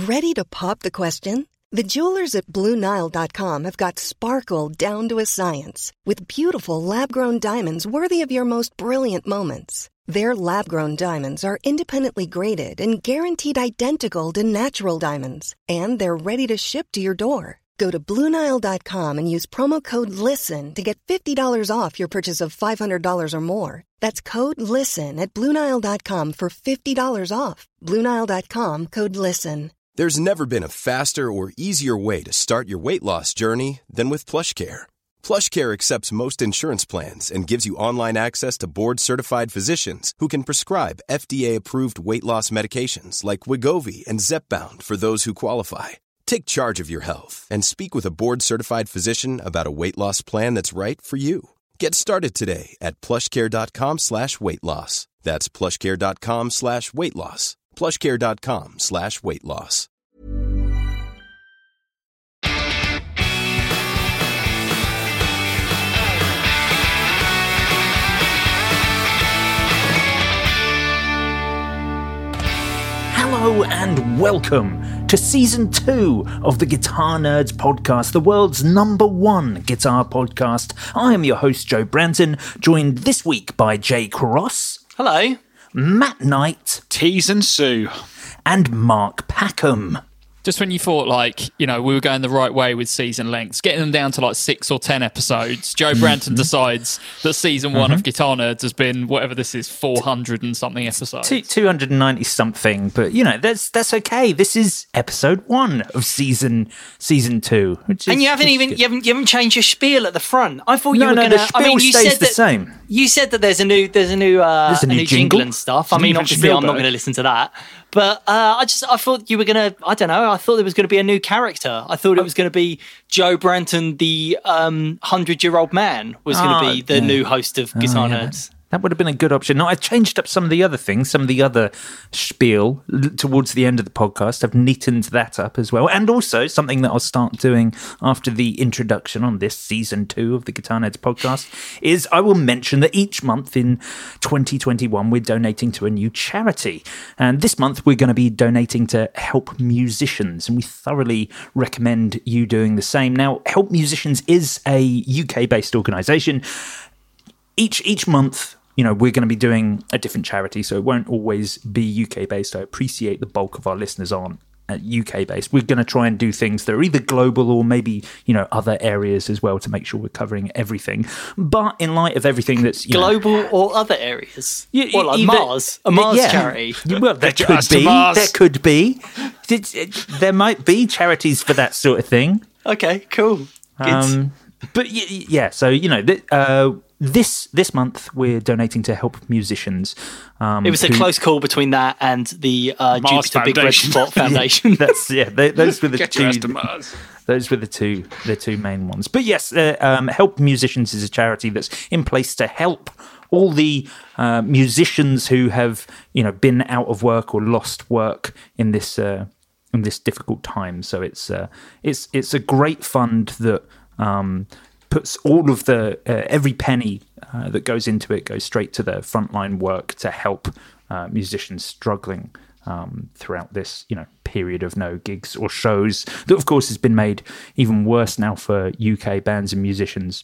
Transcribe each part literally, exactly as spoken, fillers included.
Ready to pop the question? The jewelers at Blue Nile dot com have got sparkle down to a science with beautiful lab-grown diamonds worthy of your most brilliant moments. Their lab-grown diamonds are independently graded and guaranteed identical to natural diamonds, and they're ready to ship to your door. Go to Blue Nile dot com and use promo code LISTEN to get fifty dollars off your purchase of five hundred dollars or more. That's code LISTEN at Blue Nile dot com for fifty dollars off. Blue Nile dot com, code LISTEN. There's never been a faster or easier way to start your weight loss journey than with PlushCare. PlushCare accepts most insurance plans and gives you online access to board-certified physicians who can prescribe F D A-approved weight loss medications like Wegovy and Zepbound for those who qualify. Take charge of your health and speak with a board-certified physician about a weight loss plan that's right for you. Get started today at plushcare.com slash weight loss. That's plushcare.com slash weight loss. plushcare.com slash weight loss. Hello and welcome to season two of the Guitar Nerds podcast, the world's number one guitar podcast. I am your host, Joe Branton, joined this week by Jay Cross. Hello. Matt Knight. Tees and Sue. And Mark Packham. Just when you thought, like, you know, we were going the right way with season lengths, getting them down to like six or ten episodes, Joe Branton mm-hmm. decides that season one mm-hmm. of Guitar Nerds has been, whatever this is, four hundred and something episodes. Two, two hundred ninety something, but, you know, that's that's okay. This is episode one of season season two. Which is, and you haven't even, you haven't, you haven't changed your spiel at the front. I thought you no, were no, going to... the spiel I mean, you stays said the that, same. You said that there's a new, there's a new, uh, there's a new, a new jingle? jingle and stuff. I mean, Steven obviously, I'm not Spielberg. going to listen to that. But uh, I just, I thought you were going to, I don't know, I thought there was going to be a new character. I thought it was going to be Joe Branton, the um, hundred-year-old man, was going to oh, be the yeah. new host of Guitar oh, yeah. Nerds. That would have been a good option. No, I've changed up some of the other things, some of the other spiel towards the end of the podcast. I've neatened that up as well. And also something that I'll start doing after the introduction on this season two of the Guitar Nerds podcast is I will mention that each month in twenty twenty-one, we're donating to a new charity. And this month, we're going to be donating to Help Musicians. And we thoroughly recommend you doing the same. Now, Help Musicians is a U K-based organisation. Each each month, you know, we're going to be doing a different charity, so it won't always be U K-based. I appreciate the bulk of our listeners aren't U K-based. We're going to try and do things that are either global or maybe, you know, other areas as well to make sure we're covering everything. But in light of everything that's... You global know, or other areas? Yeah, or like either, Mars? A Mars yeah. charity? Well, there Get could us to be. Mars. There could be. It, it, there might be charities for that sort of thing. Okay, cool. Good. Um, but y- yeah, so, you know... Th- uh, This this month, we're donating to Help Musicians. Um, it was a who, close call between that and the uh, Mars Jupiter Big Red Foundation. Spot Foundation. yeah, that's yeah. They, those were the Get two. your ass to Mars. Those were the two the two main ones. But yes, uh, um, Help Musicians is a charity that's in place to help all the uh, musicians who have you know been out of work or lost work in this uh, in this difficult time. So it's uh, it's it's a great fund that. Um, puts all of the uh, every penny uh, that goes into it goes straight to the frontline work to help uh, musicians struggling um, throughout this you know period of no gigs or shows that of course has been made even worse now for U K bands and musicians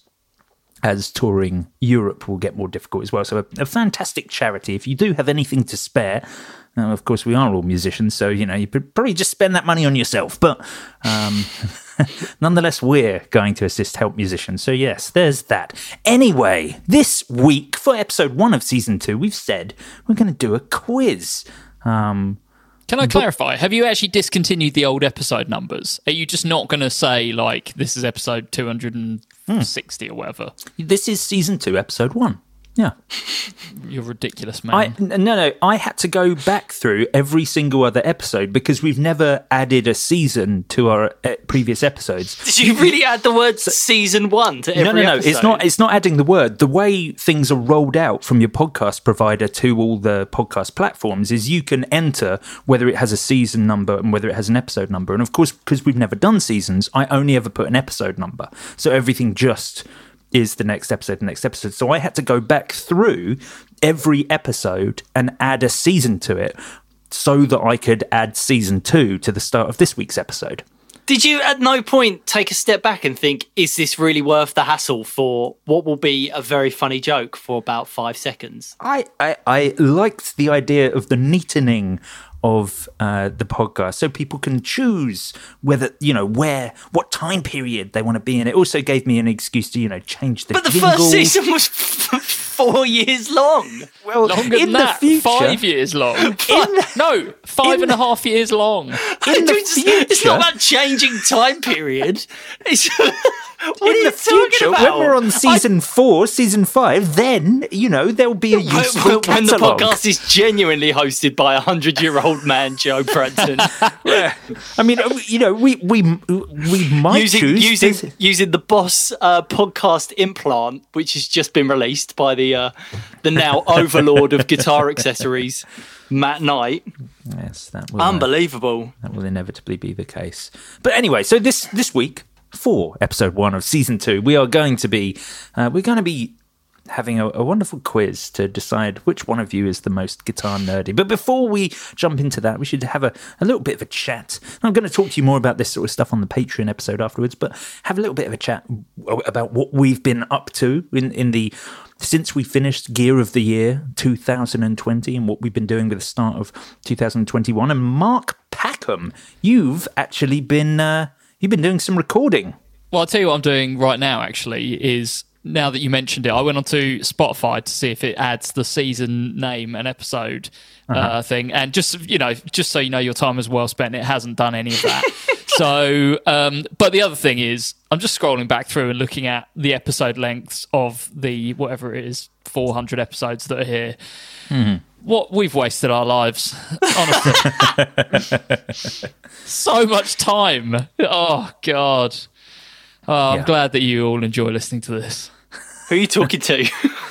as touring Europe will get more difficult as well. So a, a fantastic charity. If you do have anything to spare, now, of course, we are all musicians, so, you know, you could probably just spend that money on yourself. But um, nonetheless, we're going to assist Help Musicians. So, yes, there's that. Anyway, this week, for episode one of season two, we've said we're going to do a quiz. Um, Can I clarify? Have you actually discontinued the old episode numbers? Are you just not going to say, like, this is episode two hundred sixty hmm. or whatever? This is season two, episode one. Yeah. You're ridiculous, man. I, no, no, I had to go back through every single other episode because we've never added a season to our uh, previous episodes. Did you really add the word season one to every No, no, no. episode? It's not. It's not adding the word. The way things are rolled out from your podcast provider to all the podcast platforms is you can enter whether it has a season number and whether it has an episode number. And of course, because we've never done seasons, I only ever put an episode number. So everything just is the next episode, the next episode. So I had to go back through every episode and add a season to it. so that I could add season two to the start of this week's episode. Did you at no point take a step back and think, is this really worth the hassle for what will be a very funny joke for about five seconds? I, I, I liked the idea of the neatening of uh, the podcast, so people can choose whether, you know, where, what time period they want to be in. It also gave me an excuse to, you know, change the But the jingle. first season was f- four years long. Well, Longer in than the that, future, five years long. In, no, five in and a half years long. in the it's, it's future, not about changing time period. It's, what are in you the future, talking about? when we're on season I, four, season five, then, you know, there'll be a useful when, when the catalogue. podcast is genuinely hosted by a hundred-year-old man, Joe Branton. I mean, you know, we we we might using choose using this. using the Boss uh, podcast implant, which has just been released by the uh, the now overlord of guitar accessories, Matt Knight. Yes, that will Unbelievable. Uh, that will inevitably be the case. But anyway, so this this week for episode one of season two, we are going to be uh, we're going to be having a, a wonderful quiz to decide which one of you is the most guitar nerdy. But before we jump into that, we should have a, a little bit of a chat. I'm going to talk to you more about this sort of stuff on the Patreon episode afterwards, but have a little bit of a chat about what we've been up to in, in the since we finished Gear of the Year two thousand twenty and what we've been doing with the start of two thousand twenty-one. And Mark Packham, you've actually been uh, you've been doing some recording. Well, I'll tell you what I'm doing right now, actually, is now that you mentioned it, I went onto Spotify to see if it adds the season name and episode uh, uh-huh. thing. And just, you know, just so you know your time is well spent, it hasn't done any of that. so, um, but the other thing is, I'm just scrolling back through and looking at the episode lengths of the, whatever it is, four hundred episodes that are here. Mm-hmm. What we've wasted our lives, honestly. So much time. Oh, God. Oh, I'm yeah. glad that you all enjoy listening to this. Who are you talking to?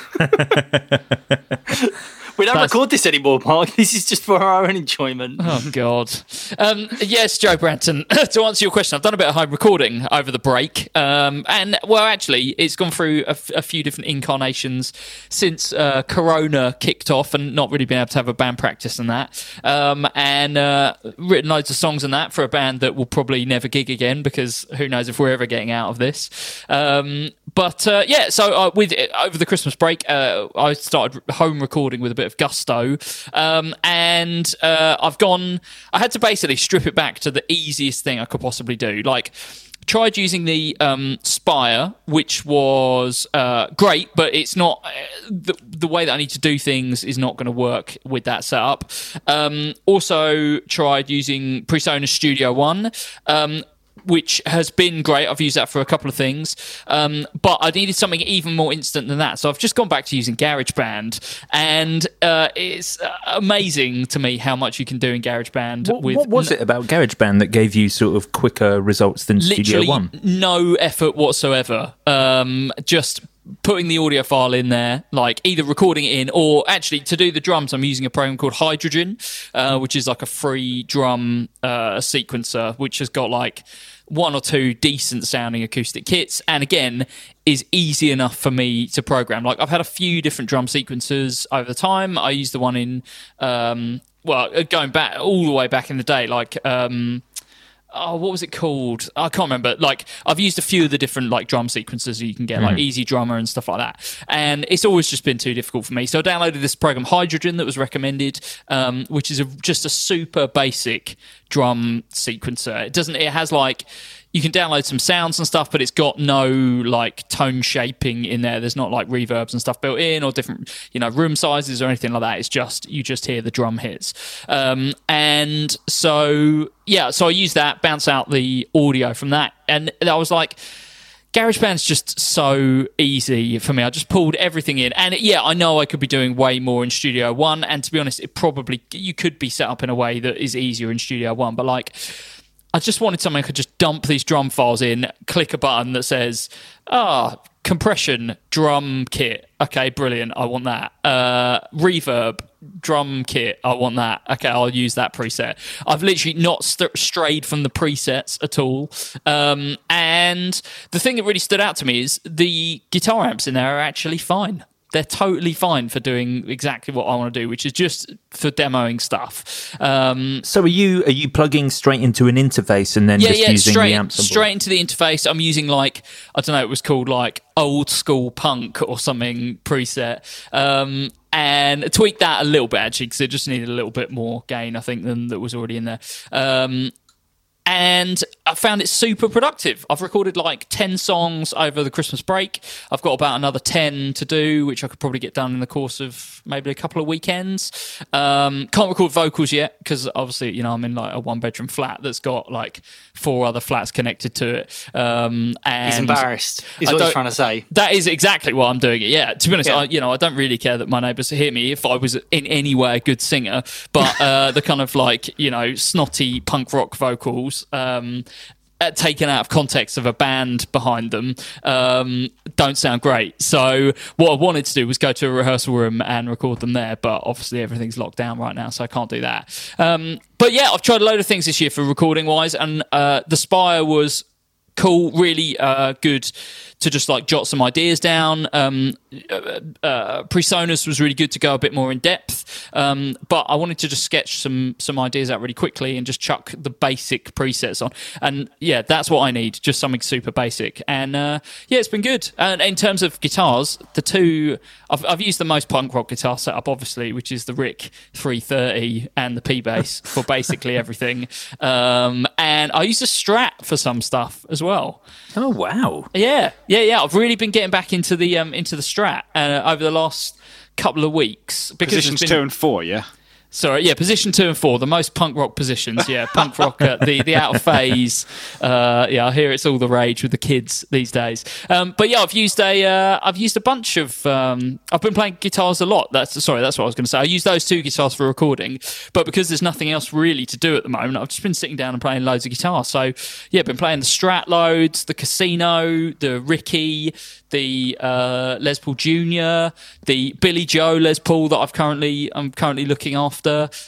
We don't That's... record this anymore, Mark. This is just for our own enjoyment. Oh, God. Um, yes, Joe Branton, to answer your question, I've done a bit of home recording over the break. Um, and, well, actually, it's gone through a, f- a few different incarnations since uh, Corona kicked off and not really been able to have a band practice and that. Um, and uh, written loads of songs and that for a band that will probably never gig again because who knows if we're ever getting out of this. Um, but, uh, yeah, so uh, with over the Christmas break, uh, I started home recording with a bit of gusto, um, and uh, I've gone I had to basically strip it back to the easiest thing I could possibly do. Like, tried using the um, Spire, which was uh, great, but it's not uh, the, the way that I need to do things is not going to work with that setup. Um, also tried using PreSonus Studio One, um, which has been great. I've used that for a couple of things. Um, but I needed something even more instant than that. So I've just gone back to using GarageBand. And uh, it's amazing to me how much you can do in GarageBand. What, with what was n- it about GarageBand that gave you sort of quicker results than Studio One? No effort whatsoever. Um, just putting the audio file in there, like either recording it in or actually to do the drums, I'm using a program called Hydrogen, uh, which is like a free drum uh, sequencer, which has got like one or two decent sounding acoustic kits, and again is easy enough for me to program. Like, I've had a few different drum sequencers over the time. I used the one in um, well going back all the way back in the day, like um oh, what was it called? I can't remember. Like, I've used a few of the different like drum sequences you can get, mm. like Easy Drummer and stuff like that. And it's always just been too difficult for me. So I downloaded this program, Hydrogen, that was recommended, um, which is a, just a super basic drum sequencer. It doesn't. It has like. You can download some sounds and stuff, but it's got no like tone shaping in there. There's not like reverbs and stuff built in or different, you know, room sizes or anything like that. It's just, you just hear the drum hits. Um, and so, yeah, so I used that, bounce out the audio from that. And I was like, GarageBand's just so easy for me. I just pulled everything in. And yeah, I know I could be doing way more in Studio One. And to be honest, it probably, you could be set up in a way that is easier in Studio One. But like, I just wanted something I could just dump these drum files in, click a button that says, ah, oh, compression, drum kit. Okay, brilliant. I want that. Uh, reverb, drum kit. I want that. Okay, I'll use that preset. I've literally not st- strayed from the presets at all. Um, and the thing that really stood out to me is the guitar amps in there are actually fine. they're totally fine for doing exactly what I want to do, which is just for demoing stuff. Um, so are you are you plugging straight into an interface and then yeah, just yeah, using straight, the amps? on board? straight into the interface. I'm using like, I don't know, it was called like old school punk or something preset. Um, and tweak that a little bit actually, because it just needed a little bit more gain, I think, than that was already in there. Um, And I found it super productive. I've recorded like ten songs over the Christmas break. I've got about another ten to do, which I could probably get done in the course of maybe a couple of weekends. Um, can't record vocals yet because obviously, you know, I'm in like a one bedroom flat that's got like four other flats connected to it. Um, and he's embarrassed, is I what he's don't- trying to say. That is exactly why I'm doing it. Yeah, to be honest, Yeah. I, you know, I don't really care that my neighbours hear me if I was in any way a good singer, but uh, the kind of like, you know, snotty punk rock vocals, um, uh, taken out of context of a band behind them, um, don't sound great. So what I wanted to do was go to a rehearsal room and record them there, but obviously everything's locked down right now, so I can't do that. Um, but yeah, I've tried a load of things this year for recording wise, and uh, the Spire was cool, really uh, good to just like jot some ideas down. Um, uh, uh, Presonus was really good to go a bit more in depth, um, but I wanted to just sketch some some ideas out really quickly and just chuck the basic presets on. And yeah, that's what I need, just something super basic. And uh, yeah, it's been good. And in terms of guitars, the two I've, I've used the most punk rock guitar setup, obviously, which is the Rick three thirty and the P-Bass for basically everything. Um, and I used a Strat for some stuff as well. Oh wow! Yeah, yeah, yeah. I've really been getting back into the um, into the Strat uh, over the last couple of weeks. Because Positions there's been- two and four, yeah. Sorry, yeah, position two and four, the most punk rock positions. Yeah, punk rock, uh, the the out of phase. Uh, yeah, I hear it's all the rage with the kids these days. Um, but yeah, I've used a uh, I've used a bunch of. Um, I've been playing guitars a lot. That's sorry, that's what I was going to say. I used those two guitars for recording, but because there's nothing else really to do at the moment, I've just been sitting down and playing loads of guitar. So yeah, been playing the Strat loads, the Casino, the Ricky, the uh, Les Paul Junior, the Billy Joe Les Paul that I've currently I'm currently looking after.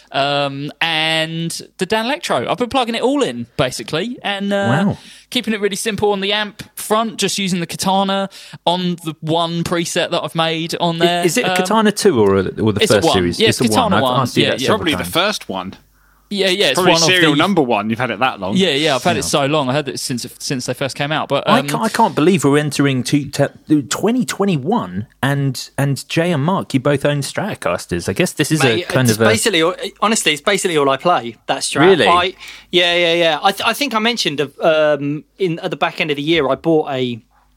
Um, and the Dan Electro. I've been plugging it all in, basically, and uh, Wow. keeping it really simple on the amp front, just using the Katana on the one preset that I've made on there. Is it a Um, Katana two or, a, or the it's a first one. series? Yeah, it's it's a one. Katana I've one. asked you Yeah, that yeah. several Probably the times. first one. Yeah, yeah, it's Probably one serial of the... number one. You've had it that long. Yeah, yeah, I've had it so long. I had it since since they first came out. But um, I, can't, I can't believe we're entering to, to twenty twenty-one and and Jay and Mark, you both own Stratocasters. I guess this is Mate, a kind it's of a... basically, all- honestly, it's basically all I play. That Strat. Really? I, yeah, yeah, yeah. I, th- I think I mentioned um, in at the back end of the year, I bought a,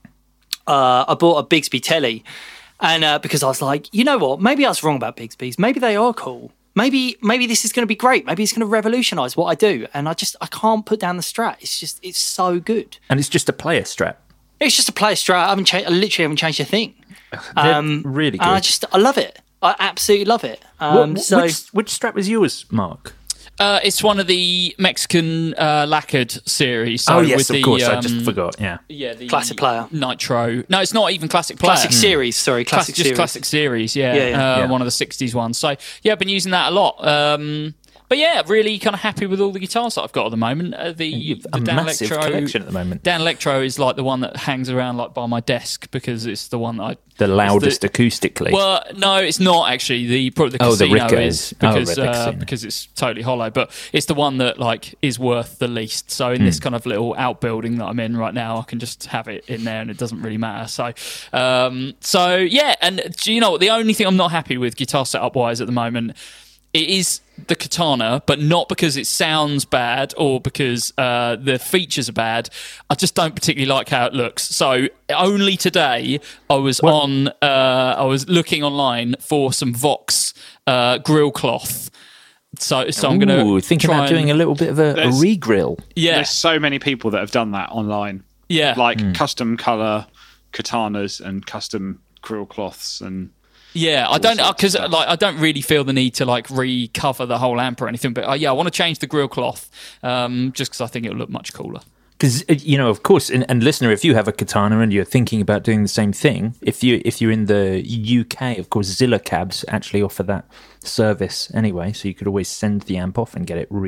uh, I bought a Bigsby telly, and uh, because I was like, you know what? Maybe I was wrong about Bigsby's. Maybe they are cool. Maybe maybe this is going to be great. Maybe it's going to revolutionise what I do. And I just I can't put down the Strat. It's just it's so good. And it's just a player Strat. It's just a player Strat. I haven't changed. I literally haven't changed a thing. They're Um, really good. And I just I love it. I absolutely love it. What- Um, so which, which Strat was yours, Mark? uh, it's one of the Mexican uh, lacquered series. So oh, yes, with of the, course. I um, just forgot, yeah. Yeah, the Classic player. Nitro. No, it's not even classic player. classic series. Sorry, Classic, classic just series. classic series, yeah, Yeah, yeah. Uh, Yeah. one of the sixties ones. So yeah, I've been using that a lot. Um, but yeah, really kind of happy with all the guitars that I've got at the moment. Uh, the, You've the a Dan massive Electro collection at the moment. Dan Electro is like the one that hangs around like by my desk because it's the one that I The loudest the- acoustically. Well, no, it's not actually. The probably the Oh, the Casino Rico is is. Oh, because right, the uh, Casino. because it's totally hollow, but it's the one that like is worth the least. So in Hmm. this kind of little outbuilding that I'm in right now, I can just have it in there and it doesn't really matter. So, um, so yeah, and do you know what? The only thing I'm not happy with guitar setup wise at the moment, it is the Katana, but not because it sounds bad or because uh, the features are bad. I just don't particularly like how it looks. So only today I was on, uh, I was looking online for some Vox uh, grill cloth. So, so I'm going Ooh, to thinking try about and, doing a little bit of a, a There's- re-grill. yeah, There's so many people that have done that online. yeah, Like Hmm. custom colour katanas and custom grill cloths and Yeah, I don't sorts of because stuff. like I don't really feel the need to like recover the whole amp or anything. But uh, yeah, I want to change the grill cloth um, just because I think it'll look much cooler. Because you know, of course, and, and listener, if you have a Katana and you're thinking about doing the same thing, if you if you're in the U K, of course, Zilla Cabs actually offer that service anyway. So you could always send the amp off and get it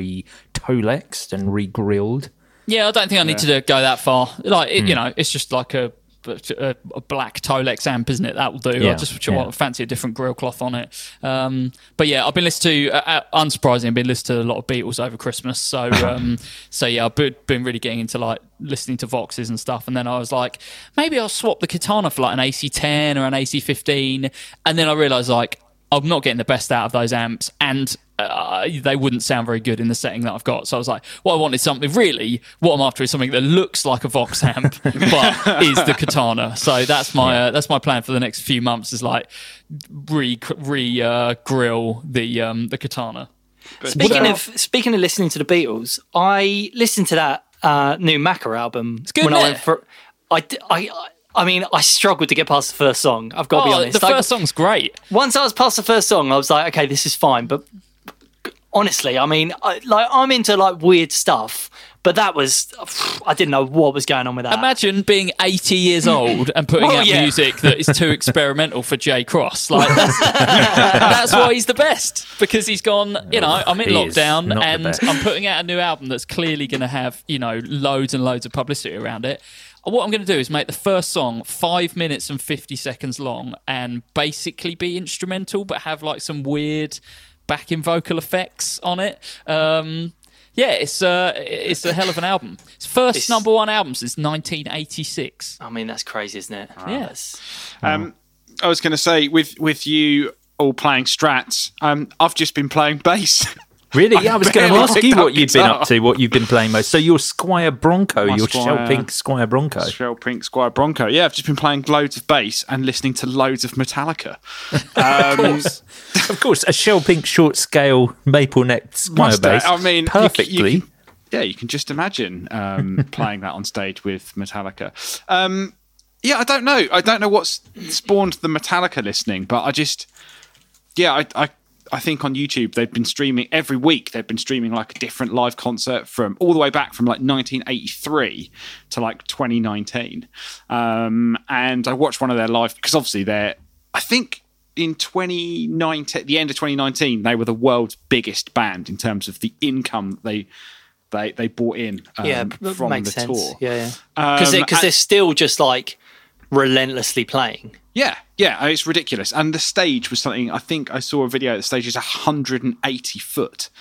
re-Tolexed and re-grilled. Yeah, I don't think I need to go that far. Like it, you know, it's just like a a, a black Tolex amp, isn't it? That will do. Yeah, I just yeah. want, fancy a different grill cloth on it. Um, but yeah, I've been listening to, uh, uh, unsurprisingly, I've been listening to a lot of Beatles over Christmas. So um, so yeah, I've been, been really getting into like listening to Voxes and stuff. And then I was like, maybe I'll swap the Katana for like an A C ten or an A C fifteen. And then I realised like, I'm not getting the best out of those amps, and uh, they wouldn't sound very good in the setting that I've got. So I was like, well, I wanted something really, what I'm after is something that looks like a Vox amp, but is the Katana. So that's my uh, that's my plan for the next few months, is like re re uh, grill the um, the Katana. But Speaking so- of speaking of listening to the Beatles, I listened to that uh, new Macca album It's good, when I isn't went it? for. I, I, I mean, I struggled to get past the first song. I've got to be Oh, honest. the I- first song's great. once I was past the first song, I was like, okay, this is fine. But honestly, I mean, I, like I'm into like weird stuff, but that was I didn't know what was going on with that. Imagine being eighty years old and putting Well, out yeah. music that is too experimental for Jay Cross. Like that's, that's why he's the best, because he's gone. You know, I'm in He is lockdown not the and best. I'm putting out a new album that's clearly going to have, you know, loads and loads of publicity around it. What I'm going to do is make the first song five minutes and fifty seconds long and basically be instrumental, but have like some weird backing vocal effects on it. Um, yeah, it's uh, it's a hell of an album. It's first It's- number one album since nineteen eighty-six. I mean, that's crazy, isn't it? Yes. Um, I was going to say, with with you all playing strats, um, I've just been playing bass. Really? Yeah, I was going to barely ask you picked what up you'd been guitar. up to, what you've been playing most. So your Squire Bronco, My your Squire- shell pink Squire Bronco. Shell Pink Squire Bronco. Yeah, I've just been playing loads of bass and listening to loads of Metallica. Um, Of course, a shell pink short scale maple necked Squire must I- bass. I mean, you c- perfectly. You, can- yeah, you can just imagine um, playing that on stage with Metallica. Um, yeah, I don't know. I don't know what's spawned the Metallica listening, but I just, yeah, I, I, I think on YouTube they've been streaming every week. They've been streaming like a different live concert from all the way back from like nineteen eighty-three to like twenty nineteen. Um, and I watched one of their live because obviously they're, I think. In twenty nineteen, the end of twenty nineteen, they were the world's biggest band in terms of the income they they they brought in um, Yeah, p- from makes the sense. tour. Yeah, yeah. Because Um, they, and- they're still just like relentlessly playing. Yeah, yeah, it's ridiculous. And the stage was something. I think I saw a video. The stage is one hundred eighty foot.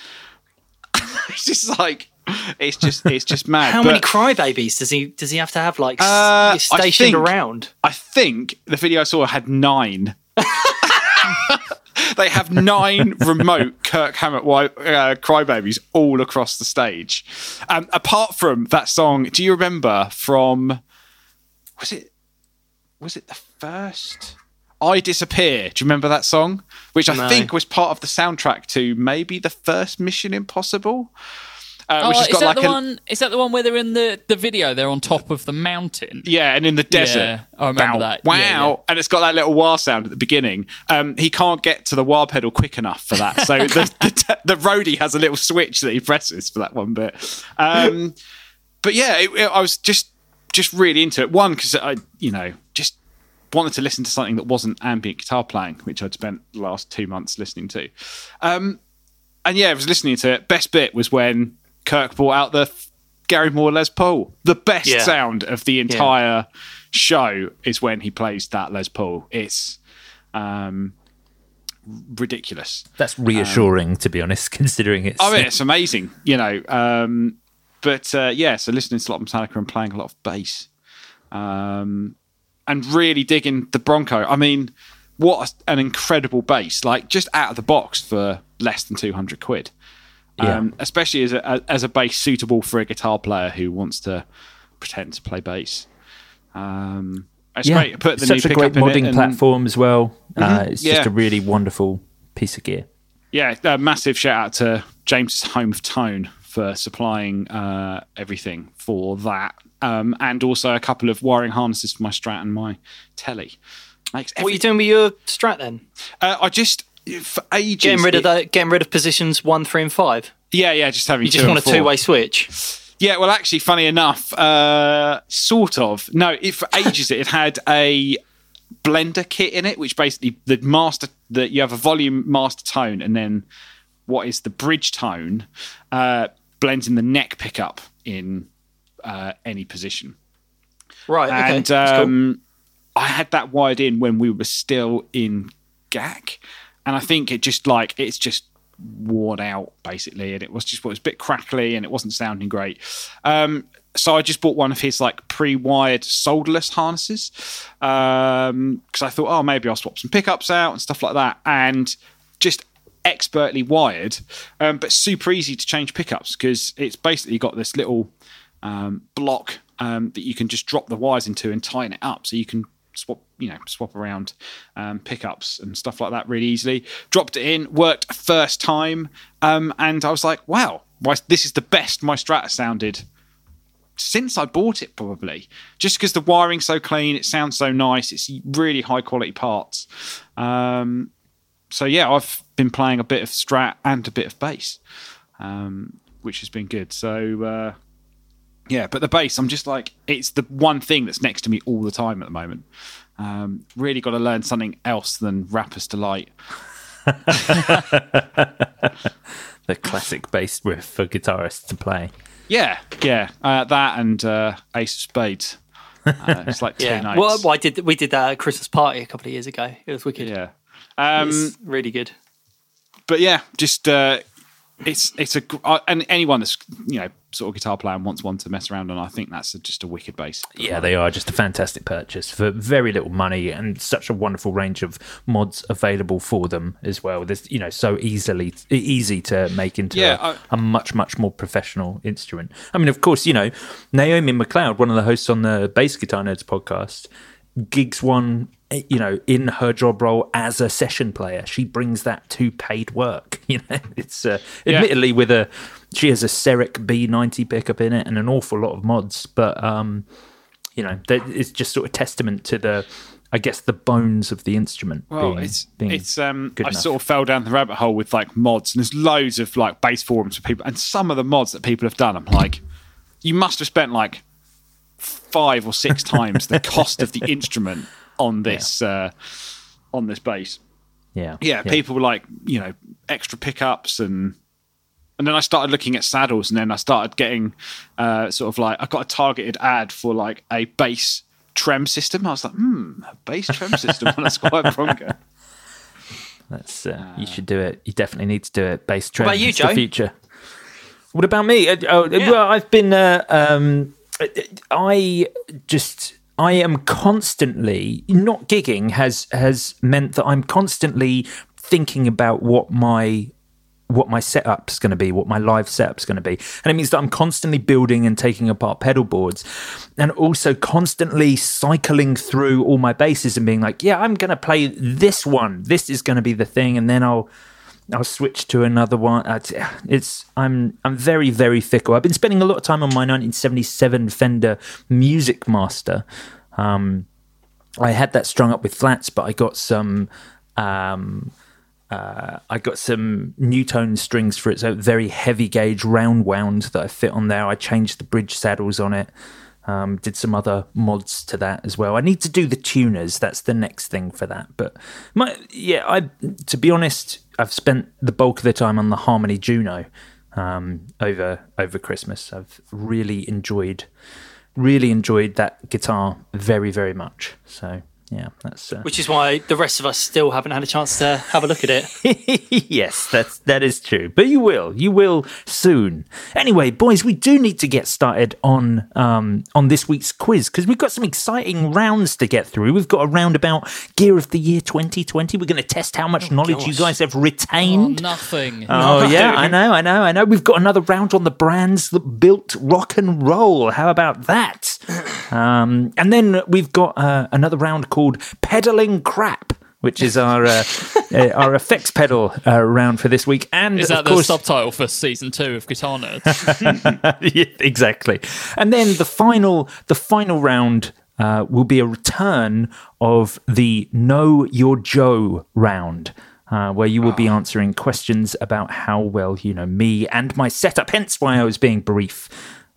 It's just like it's just it's just mad. How But many crybabies does he does he have to have like s- Uh, I stationed think- around? I think the video I saw had nine. They have nine remote Kirk Hammett wi- uh, crybabies all across the stage. Um, apart from that song, do you remember from? Was it? Was it the first? I Disappear. Do you remember that song? Which I No. think was part of the soundtrack to maybe the first Mission Impossible. Uh, Oh, which has is got that like the a, one? Is that the one where they're in the, the video? They're on top of the mountain. Yeah, and in the desert. Yeah, I remember Bow, that. Wow. Yeah, yeah. And it's got that little wah sound at the beginning. Um, he can't get to the wah pedal quick enough for that. So the, the, the roadie has a little switch that he presses for that one bit. Um, but yeah, it, it- I was just just really into it. One, because I, you know, just wanted to listen to something that wasn't ambient guitar playing, which I'd spent the last two months listening to. Um, and yeah, I was listening to it. Best bit was when Kirk brought out the Gary Moore Les Paul. The best Yeah. sound of the entire show is when he plays that Les Paul. It's um, ridiculous. That's reassuring, to be honest, considering it's. I mean, it's amazing, you know. Um, but uh, yeah, so listening to a lot of Metallica and playing a lot of bass, um, and really digging the Bronco. I mean, what an incredible bass! Like just out of the box for less than two hundred quid. Yeah. Um, especially as a as a bass suitable for a guitar player who wants to pretend to play bass. Um, it's yeah, great. Put the such new a great pickup in it modding and- platform as well. Uh, it's just yeah. a really wonderful piece of gear. Yeah, a massive shout out to James's Home of Tone for supplying uh, everything for that, um, and also a couple of wiring harnesses for my Strat and my telly. Makes What are you every- doing with your Strat then? uh, I just for ages Getting rid of it- the, getting rid of positions one, three, and five. Yeah, yeah, just having You just two want and a four. two-way switch. Yeah, well, actually, funny enough, uh, sort of. No, it, for ages it had a blender kit in it, which basically the master that you have a volume master tone, and then what is the bridge tone uh, blends in the neck pickup in uh, any position. Right, okay. And That's cool. um, I had that wired in when we were still in G A C, and I think it just like it's just worn out basically, and it was just it was a bit crackly and it wasn't sounding great. Um, so I just bought one of his like pre-wired solderless harnesses because um, I thought, oh, maybe I'll swap some pickups out and stuff like that, and just expertly wired, um, but super easy to change pickups because it's basically got this little um, block um, that you can just drop the wires into and tighten it up, so you can swap, you know, swap around um, pickups and stuff like that really easily. Dropped it in, worked first time, um, and I was like, wow, my, this is the best my Strata sounded since I bought it, probably. Just because the wiring's so clean, it sounds so nice, it's really high quality parts. Um, so yeah, I've been playing a bit of Strat and a bit of bass, um, which has been good. So uh, yeah, but the bass, I'm just like, it's the one thing that's next to me all the time at the moment. Um, really got to learn something else than Rapper's Delight. The classic bass riff for guitarists to play. Yeah, yeah, uh, that and uh, Ace of Spades. Uh, it's like two Yeah. nights. Well, well, I did. We did that at a Christmas party a couple of years ago. It was wicked. Yeah, um, It's really good. but yeah, just uh, it's it's a gr- uh, and anyone that's, you know, sort of guitar player and wants one to mess around on, I think that's a, just a wicked bass. Yeah, they are just a fantastic purchase for very little money and such a wonderful range of mods available for them as well. There's, you know, so easily easy to make into Yeah, a, I- a much, much more professional instrument. I mean, of course, you know, Naomi McLeod, one of the hosts on the Bass Guitar Nerds podcast, gigs one, you know, in her job role as a session player. She brings that to paid work. You know, it's uh, Yeah. admittedly with a, she has a Seric B ninety pickup in it and an awful lot of mods, but um, you know, that it's just sort of testament to the, I guess, the bones of the instrument. Well, being, it's being it's um good I enough. sort of fell down the rabbit hole with like mods, and there's loads of like bass forums for people, and some of the mods that people have done, I'm like, you must have spent like five or six times the cost of the instrument on this uh, on this bass. yeah, Yeah, people were like, you know, extra pickups, and and then I started looking at saddles, and then I started getting uh, sort of like, I got a targeted ad for like a bass trem system. I was like, hmm, a bass trem system on a Squire Bronco. That's uh, you should do it. You definitely need to do it. Bass trend. about you, It's Joe? the future. What about me? Uh, oh, Yeah. Well, I've been. Uh, um, I just. I am constantly not gigging. Has has meant that I'm constantly thinking about what my what my setup's going to be, what my live setup's going to be. And it means that I'm constantly building and taking apart pedal boards, and also constantly cycling through all my basses and being like, yeah, I'm going to play this one. This is going to be the thing. And then I'll, I'll switch to another one. It's, I'm, I'm very, very fickle. I've been spending a lot of time on my nineteen seventy-seven Fender Music Master. Um, I had that strung up with flats, but I got some, um, Uh, I got some Newtone strings for it, so very heavy gauge round wound that I fit on there. I changed the bridge saddles on it, um, did some other mods to that as well. I need to do the tuners. That's the next thing for that. But my yeah, I to be honest, I've spent the bulk of the time on the Harmony Juno um, over over Christmas. I've really enjoyed really enjoyed that guitar very very much. So. Yeah, that's uh... Which is why the rest of us still haven't had a chance to have a look at it. Yes, that's that is true. But you will, you will soon. Anyway, boys, we do need to get started on um, on this week's quiz because we've got some exciting rounds to get through. We've got a round about Gear of the Year twenty twenty. We're going to test how much knowledge you guys have Oh, retained. nothing. Oh, yeah, I know, I know, I know. We've got another round on the brands that built rock and roll. How about that? Um, and then we've got uh, another round called Pedaling Crap, which is our uh, uh, our effects pedal uh, round for this week. And Is that of the course, subtitle for season two of Guitar Nerds? yeah, exactly. And then the final the final round uh, will be a return of the Know Your Joe round. Uh, where you will be answering questions about how well you know me and my setup, hence why I was being brief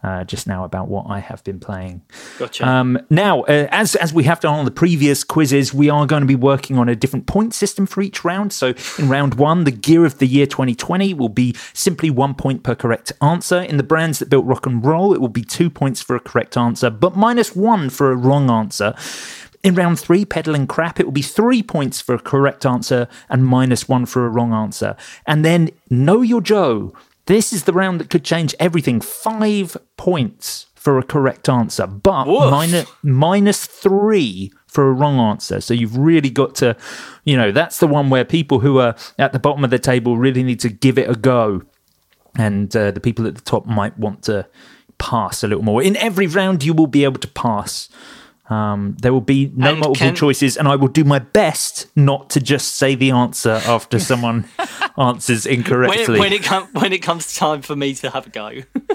uh, just now about what I have been playing. Gotcha. Um, now, uh, as as we have done on the previous quizzes, we are going to be working on a different point system for each round. So in round one, the Gear of the Year twenty twenty will be simply one point per correct answer. In the brands that built rock and roll, it will be two points for a correct answer, but minus one for a wrong answer. In round three, Peddling Crap, it will be three points for a correct answer and minus one for a wrong answer. And then Know Your Joe. This is the round that could change everything. Five points for a correct answer, but minus, minus three for a wrong answer. So you've really got to, you know, that's the one where people who are at the bottom of the table really need to give it a go. And uh, the people at the top might want to pass a little more. In every round, you will be able to pass. Um, there will be no and multiple can, choices, and I will do my best not to just say the answer after someone answers incorrectly. When, when it comes when it comes time for me to have a go.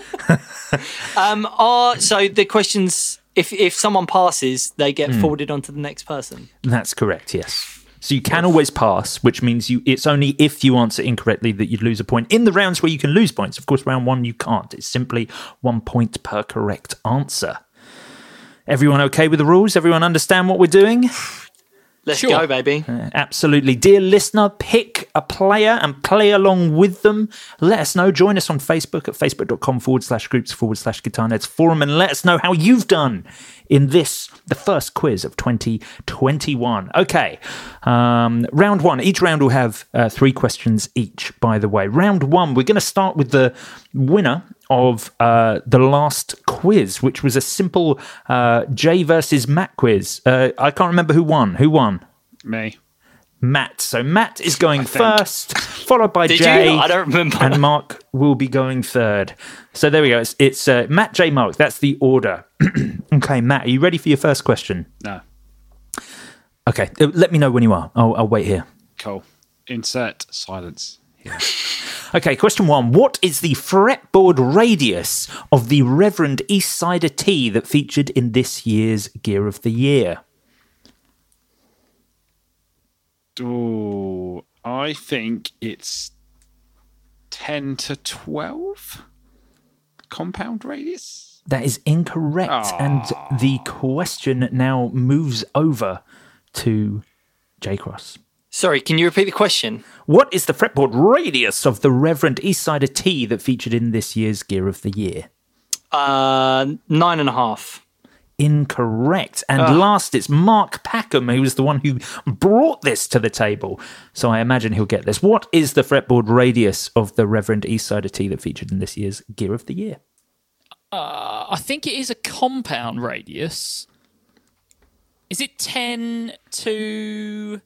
um, are, so the questions, if if someone passes, they get mm. forwarded on to the next person. That's correct. Yes. So you can always pass, which means you it's only if you answer incorrectly that you'd lose a point. In the rounds where you can lose points, of course, round one you can't. It's simply one point per correct answer. Everyone okay with the rules? Everyone understand what we're doing? Let's sure. go, baby. Uh, absolutely. Dear listener, pick a player and play along with them. Let us know. Join us on Facebook at facebook.com forward slash groups forward slash Guitar Nerds forum and let us know how you've done in this, the first quiz of twenty twenty-one. Okay. Um, round one. Each round will have uh, three questions each, by the way. Round one, we're going to start with the winner of uh, the last quiz, which was a simple uh, Jay versus Matt quiz. Uh, I can't remember who won. Who won? Me. Matt. So Matt is going first, followed by Did Jay. you? I don't remember. And Mark will be going third. So there we go. It's, it's uh, Matt, Jay, Mark. That's the order. Okay, Matt, are you ready for your first question? No. Okay, uh, let me know when you are. I'll, I'll wait here. Cool. Insert silence. Yeah. Okay, question one. What is the fretboard radius of the Reverend Eastsider T that featured in this year's Gear of the Year? Oh, I think it's ten to twelve compound radius. That is incorrect. Aww. And the question now moves over to J Cross. Sorry, can you repeat the question? What is the fretboard radius of the Reverend Eastsider T that featured in this year's Gear of the Year? Uh, nine and a half. Incorrect. And Ugh. last, it's Mark Packham, who was the one who brought this to the table. So I imagine he'll get this. What is the fretboard radius of the Reverend Eastsider T that featured in this year's Gear of the Year? Uh, I think it is a compound radius. Is it ten to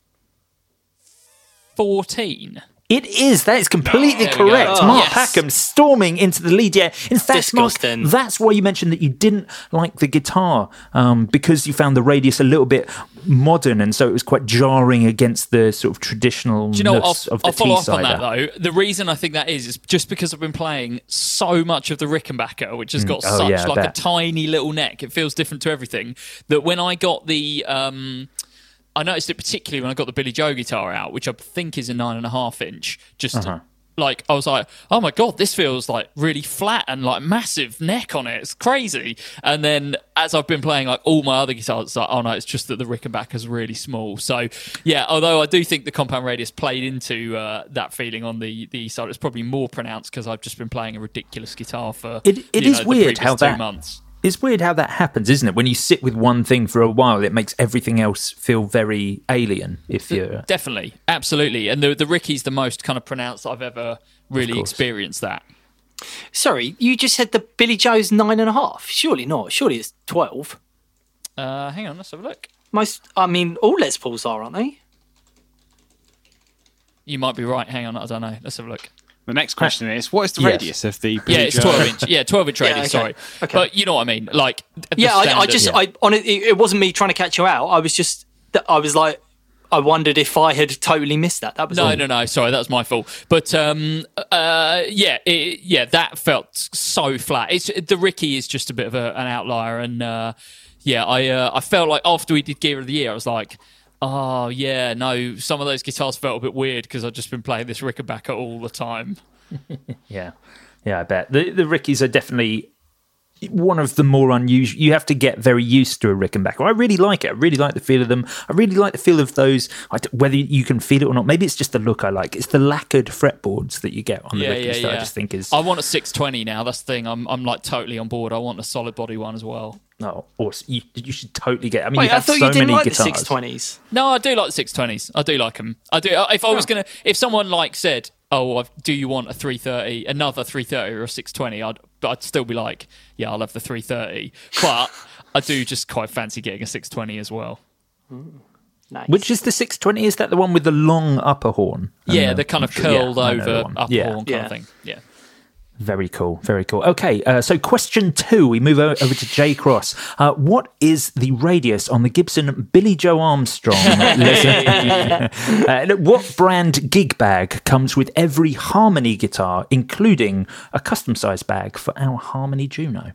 fourteen? It is. That is completely Oh, correct. Oh, Mark yes. Packham storming into the lead. Yeah. In fact, Mark, Disgusting. that's why you mentioned that you didn't like the guitar um, because you found the radius a little bit modern, and so it was quite jarring against the sort of traditional. Do you know what? of I'll, the I'll follow up on T-sider. that, though. The reason I think that is is just because I've been playing so much of the Rickenbacker, which has got oh, such yeah, I like bet. a tiny little neck. It feels different to everything. That when I got the... Um, I noticed it particularly when I got the Billy Joe guitar out, which I think is a nine and a half inch. Just Uh-huh. like I was like, oh my god, this feels like really flat and like massive neck on it. It's crazy. And then as I've been playing like all my other guitars, it's like, oh no, it's just that the Rickenbacker's really small. So yeah, although I do think the compound radius played into uh, that feeling on the the side, it's probably more pronounced because I've just been playing a ridiculous guitar for It- it you is know, the weird previous how two that- months. It's weird how that happens, isn't it? When you sit with one thing for a while, it makes everything else feel very alien. If you're Definitely, absolutely, and the the Ricky's the most kind of pronounced I've ever really course. experienced that. Sorry, you just said the Billy Joe's nine and a half. Surely not. Surely it's twelve. Uh, hang on, let's have a look. Most, I mean, all Les Pauls are, aren't they? You might be right. Hang on, I don't know. Let's have a look. The next question is, what is the Yes. radius of the Yeah, Billy it's Joe? twelve inch. Yeah, twelve inch Yeah, radius. okay. Sorry, Okay. but you know what I mean. Like, the Yeah, I, I standard- just, Yeah. I on it, it wasn't me trying to catch you out. I was just, I was like, I wondered if I had totally missed that. That was No, all. no, no. Sorry, that was my fault. But um, uh, yeah, it, yeah, that felt so flat. It's the Ricky is just a bit of a, an outlier, and uh, yeah, I uh, I felt like after we did Gear of the Year, I was like, oh yeah, no, some of those guitars felt a bit weird because I've just been playing this Rickenbacker all the time. yeah, yeah, I bet the the Rickies are definitely one of the more unusual. You have to get very used to a Rickenbacker. I really like it. I really like the feel of them. I really like the feel of those. Whether you can feel it or not, maybe it's just the look I like. It's the lacquered fretboards that you get on yeah, the Rickens yeah, that yeah. I just think is. I want a six twenty now. That's the thing. I'm I'm like totally on board. I want a solid body one as well. Oh, awesome. You, you should totally get. I mean, Wait, you have I thought so you didn't many like guitars. the six twenties. No, I do like the six twenties. I do like them. I do. If I was gonna, if someone like said, "Oh, I've, do you want a three thirty, another three thirty or a six twenty?" I'd, but I'd still be like, "Yeah, I'll have the three thirty." But I do just quite fancy getting a six twenty as well. Mm, nice. Which is the six twenty? Is that the one with the long upper horn? Yeah, Um, the kind I'm of sure- yeah, curled I know the over one. upper Yeah. horn kind Yeah. of thing. Yeah. Very cool, very cool. Okay, uh, so question two, we move o- over to Jay Cross. Uh, what is the radius on the Gibson Billy Joe Armstrong? uh, what brand gig bag comes with every Harmony guitar, including a custom-sized bag for our Harmony Juno?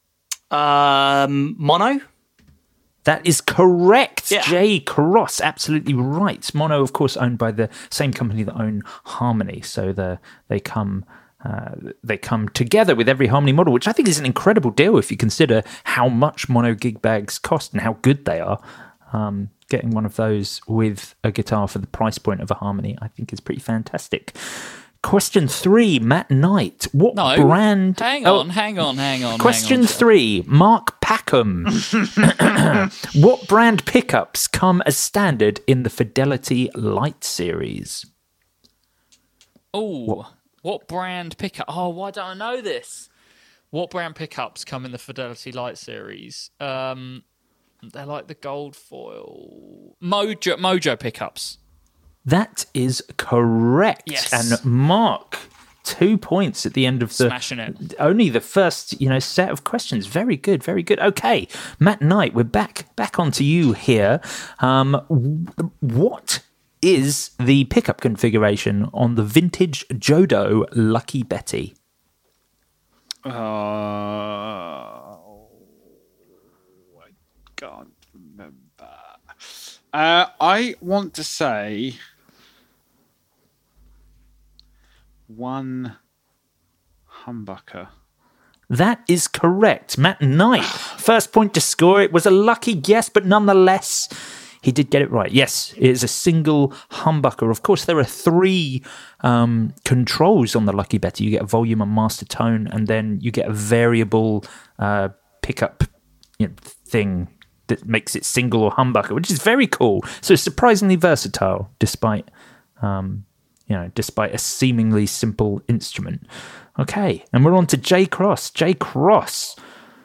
Um, mono? That is correct. Yeah. Jay Cross, absolutely right. Mono, of course, owned by the same company that own Harmony, so the, they come... Uh, they come together with every Harmony model, which I think is an incredible deal if you consider how much mono gig bags cost and how good they are. Um, getting one of those with a guitar for the price point of a Harmony, I think is pretty fantastic. Question three, Matt Knight. What No, brand? Hang Oh, on, hang on, hang on. Question hang on, three, Mark Packham. What brand pickups come as standard in the Fidelity Light series? Oh, what? what brand pickup? Oh, why don't I know this? What brand pickups come in the Fidelity Light series? Um, they're like the gold foil Mojo Mojo pickups. That is correct. Yes. And Mark, two points at the end of the Smashing it. only the first, you know, set of questions. Very good, very good. Okay, Matt Knight, we're back back onto you here. Um, what is the pickup configuration on the vintage Jodo Lucky Betty? Uh, I can't remember. Uh, I want to say one humbucker. That is correct. Matt Knight, first point to score. It was a lucky guess, but nonetheless, he did get it right. Yes, it is a single humbucker. Of course, there are three um, controls on the Lucky Betty. You get a volume and master tone, and then you get a variable uh, pickup you know, thing that makes it single or humbucker, which is very cool. So it's surprisingly versatile, despite um, you know, despite a seemingly simple instrument. Okay, and we're on to Jay Cross. Jay Cross.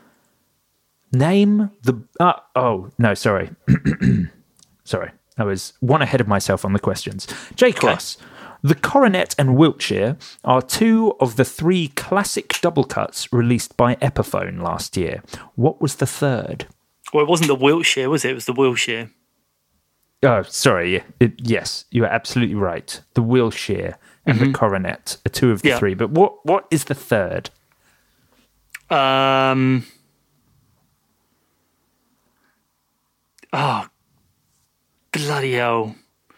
Name the... Uh, oh, no, sorry. sorry, I was one ahead of myself on the questions. Jay Cross. Okay. The Coronet and Wiltshire are two of the three classic double cuts released by Epiphone last year. What was the third? Well, it wasn't the Wiltshire, was it? It was the Wilshire. Oh, sorry. It, yes, you are absolutely right. The Wilshire and mm-hmm. the Coronet are two of the yeah. three. But what what is the third? Um. Oh, bloody hell.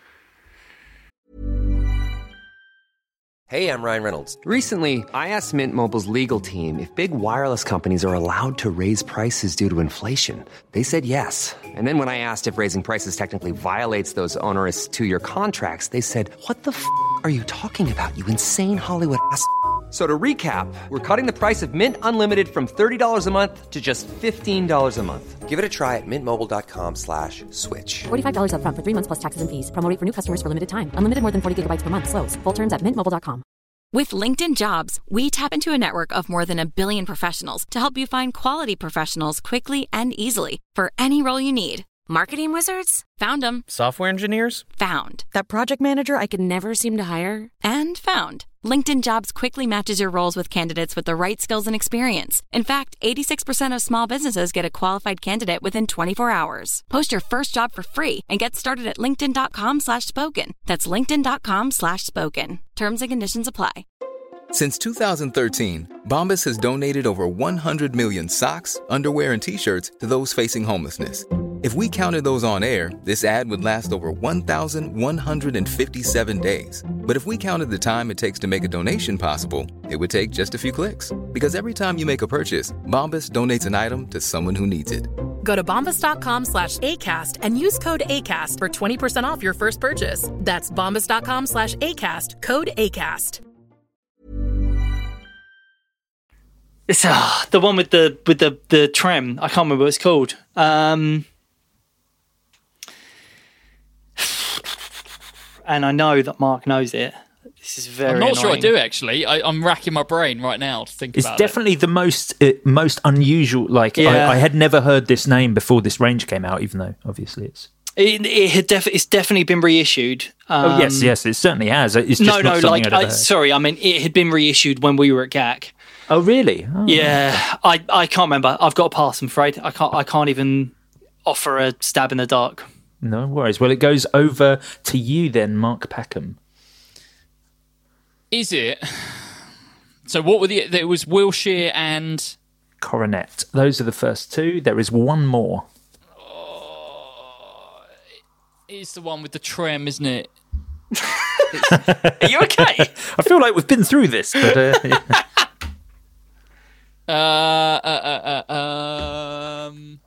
Hey, I'm Ryan Reynolds. Recently, I asked Mint Mobile's legal team if big wireless companies are allowed to raise prices due to inflation. They said yes. And then when I asked if raising prices technically violates those onerous two-year contracts, they said, what the f*** are you talking about, you insane Hollywood ass f- So to recap, we're cutting the price of Mint Unlimited from thirty dollars a month to just fifteen dollars a month. Give it a try at mintmobile.com slash switch. forty-five dollars up front for three months plus taxes and fees. Promo rate for new customers for limited time. Unlimited more than forty gigabytes per month. Slows full terms at mint mobile dot com. With LinkedIn Jobs, we tap into a network of more than a billion professionals to help you find quality professionals quickly and easily for any role you need. Marketing wizards? Found them. Software engineers? Found. That project manager I could never seem to hire? And found. LinkedIn Jobs quickly matches your roles with candidates with the right skills and experience. In fact, eighty-six percent of small businesses get a qualified candidate within twenty-four hours. Post your first job for free and get started at linkedin.com slash spoken. That's linkedin.com slash spoken. Terms and conditions apply. Since two thousand thirteen, Bombas has donated over one hundred million socks, underwear, and T-shirts to those facing homelessness. If we counted those on air, this ad would last over one thousand one hundred fifty-seven days. But if we counted the time it takes to make a donation possible, it would take just a few clicks. Because every time you make a purchase, Bombas donates an item to someone who needs it. Go to bombas.com slash ACAST and use code ACAST for twenty percent off your first purchase. That's bombas.com slash ACAST, code ACAST. It's uh, the one with the with the, the trem. I can't remember what it's called. Um... And I know that Mark knows it. This is very I'm not annoying. sure I do, actually. I, I'm racking my brain right now to think It's about definitely it. the most uh, most unusual. Like Yeah. I, I had never heard this name before this range came out, even though obviously it's. It, it had def- it's definitely been reissued. Um, oh yes, yes, it certainly has. It's just no, not no, something like I'd ever I, heard. sorry, I mean it had been reissued when we were at G A C. Oh really? Oh. Yeah, I, I can't remember. I've got to pass. I'm afraid I can't. I can't even offer a stab in the dark. No worries. Well, it goes over to you then, Mark Packham. Is it? So what were the... There was Wilshire and... Coronet. Those are the first two. There is one more. Oh, it's the one with the trem, isn't it? Are you okay? I feel like we've been through this, but... Uh, yeah. Uh, uh, uh, uh, um...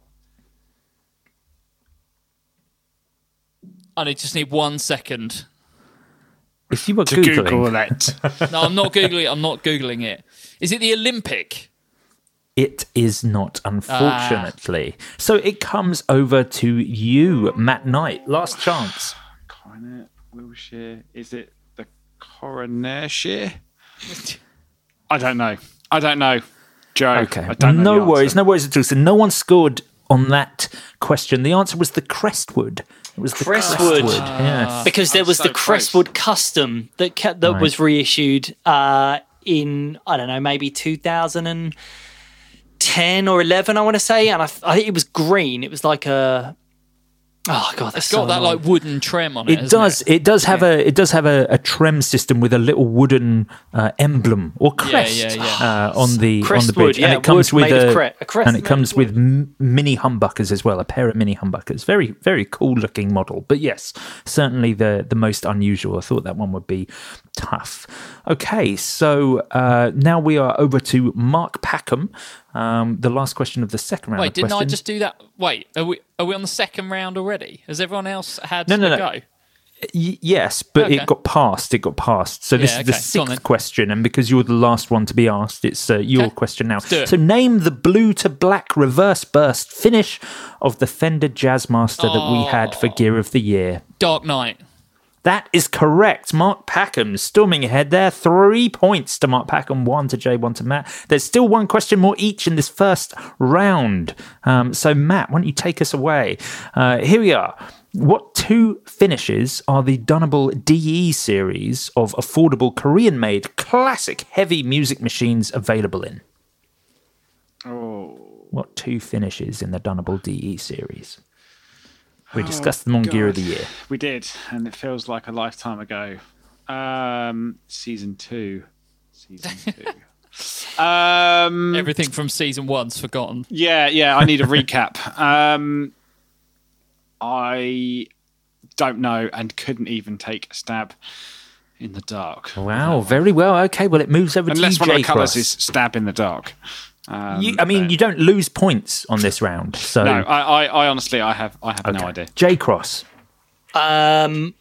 I just need one second. If you were To Googling... Google it. No, I'm not Googling it. I'm not Googling it. Is it the Olympic? It is not, unfortunately. Ah. So it comes over to you, Matt Knight. Last chance. Coronet, Wilshire. Is it the Coronershire? I don't know. I don't know. Joe. Okay. I don't know no the answer. worries. No worries at all. So no one scored on that question. The answer was the Crestwood. It was the Crestwood. Crestwood. Yes. Because there I'm was so the close. Crestwood Custom that kept, that Right. was reissued uh, in I don't know maybe two thousand ten or eleven I want to say, and I, I think it was green. It was like a oh god, that's It's got so that annoying. like wooden trem on it. It hasn't does. It? It does have a. It does have a, a trem system with a little wooden uh, emblem or crest yeah, yeah. Uh, on the on the Crestwood, bridge, yeah, and it comes wood with made of a cre- a crest and it made comes of with m- mini humbuckers as well. A pair of mini humbuckers. Very very cool looking model. But yes, certainly the the most unusual. I thought that one would be tough. Okay, so uh, now we are over to Mark Packham. Um, the last question of the second round. Wait, of didn't I questions. just do that? Wait, are we are we on the second round already? Has everyone else had No, no, a no. go? Y- yes, but Okay. it got passed. It got passed. So this Yeah, is the okay. Go on then. sixth question, and because you're the last one to be asked, it's uh, your Okay. question now. do it. So name the blue to black reverse burst finish of the Fender Jazzmaster that we had for Gear of the Year. Dark Knight. That is correct. Mark Packham storming ahead there. Three points to Mark Packham, one to Jay, one to Matt. There's still one question more each in this first round. Um, so, Matt, why don't you take us away? Uh, here we are. What two finishes are the Dunnable D E series of affordable Korean-made classic heavy music machines available in? Oh. What two finishes in the Dunnable D E series? We discussed them on Gear of the Year. We did, and it feels like a lifetime ago. Um, season two. Season two. um, Everything from season one's forgotten. yeah, yeah, I need a recap. Um, I don't know and couldn't even take a stab in the dark. Wow, very well. Okay, well, it moves over Unless to you, one of Jay the colours Cross. is stab in the dark. Um, You, I mean, then- you don't lose points on this round. So, No, I, I, I honestly, I have, I have no Okay. idea. J Cross. Um,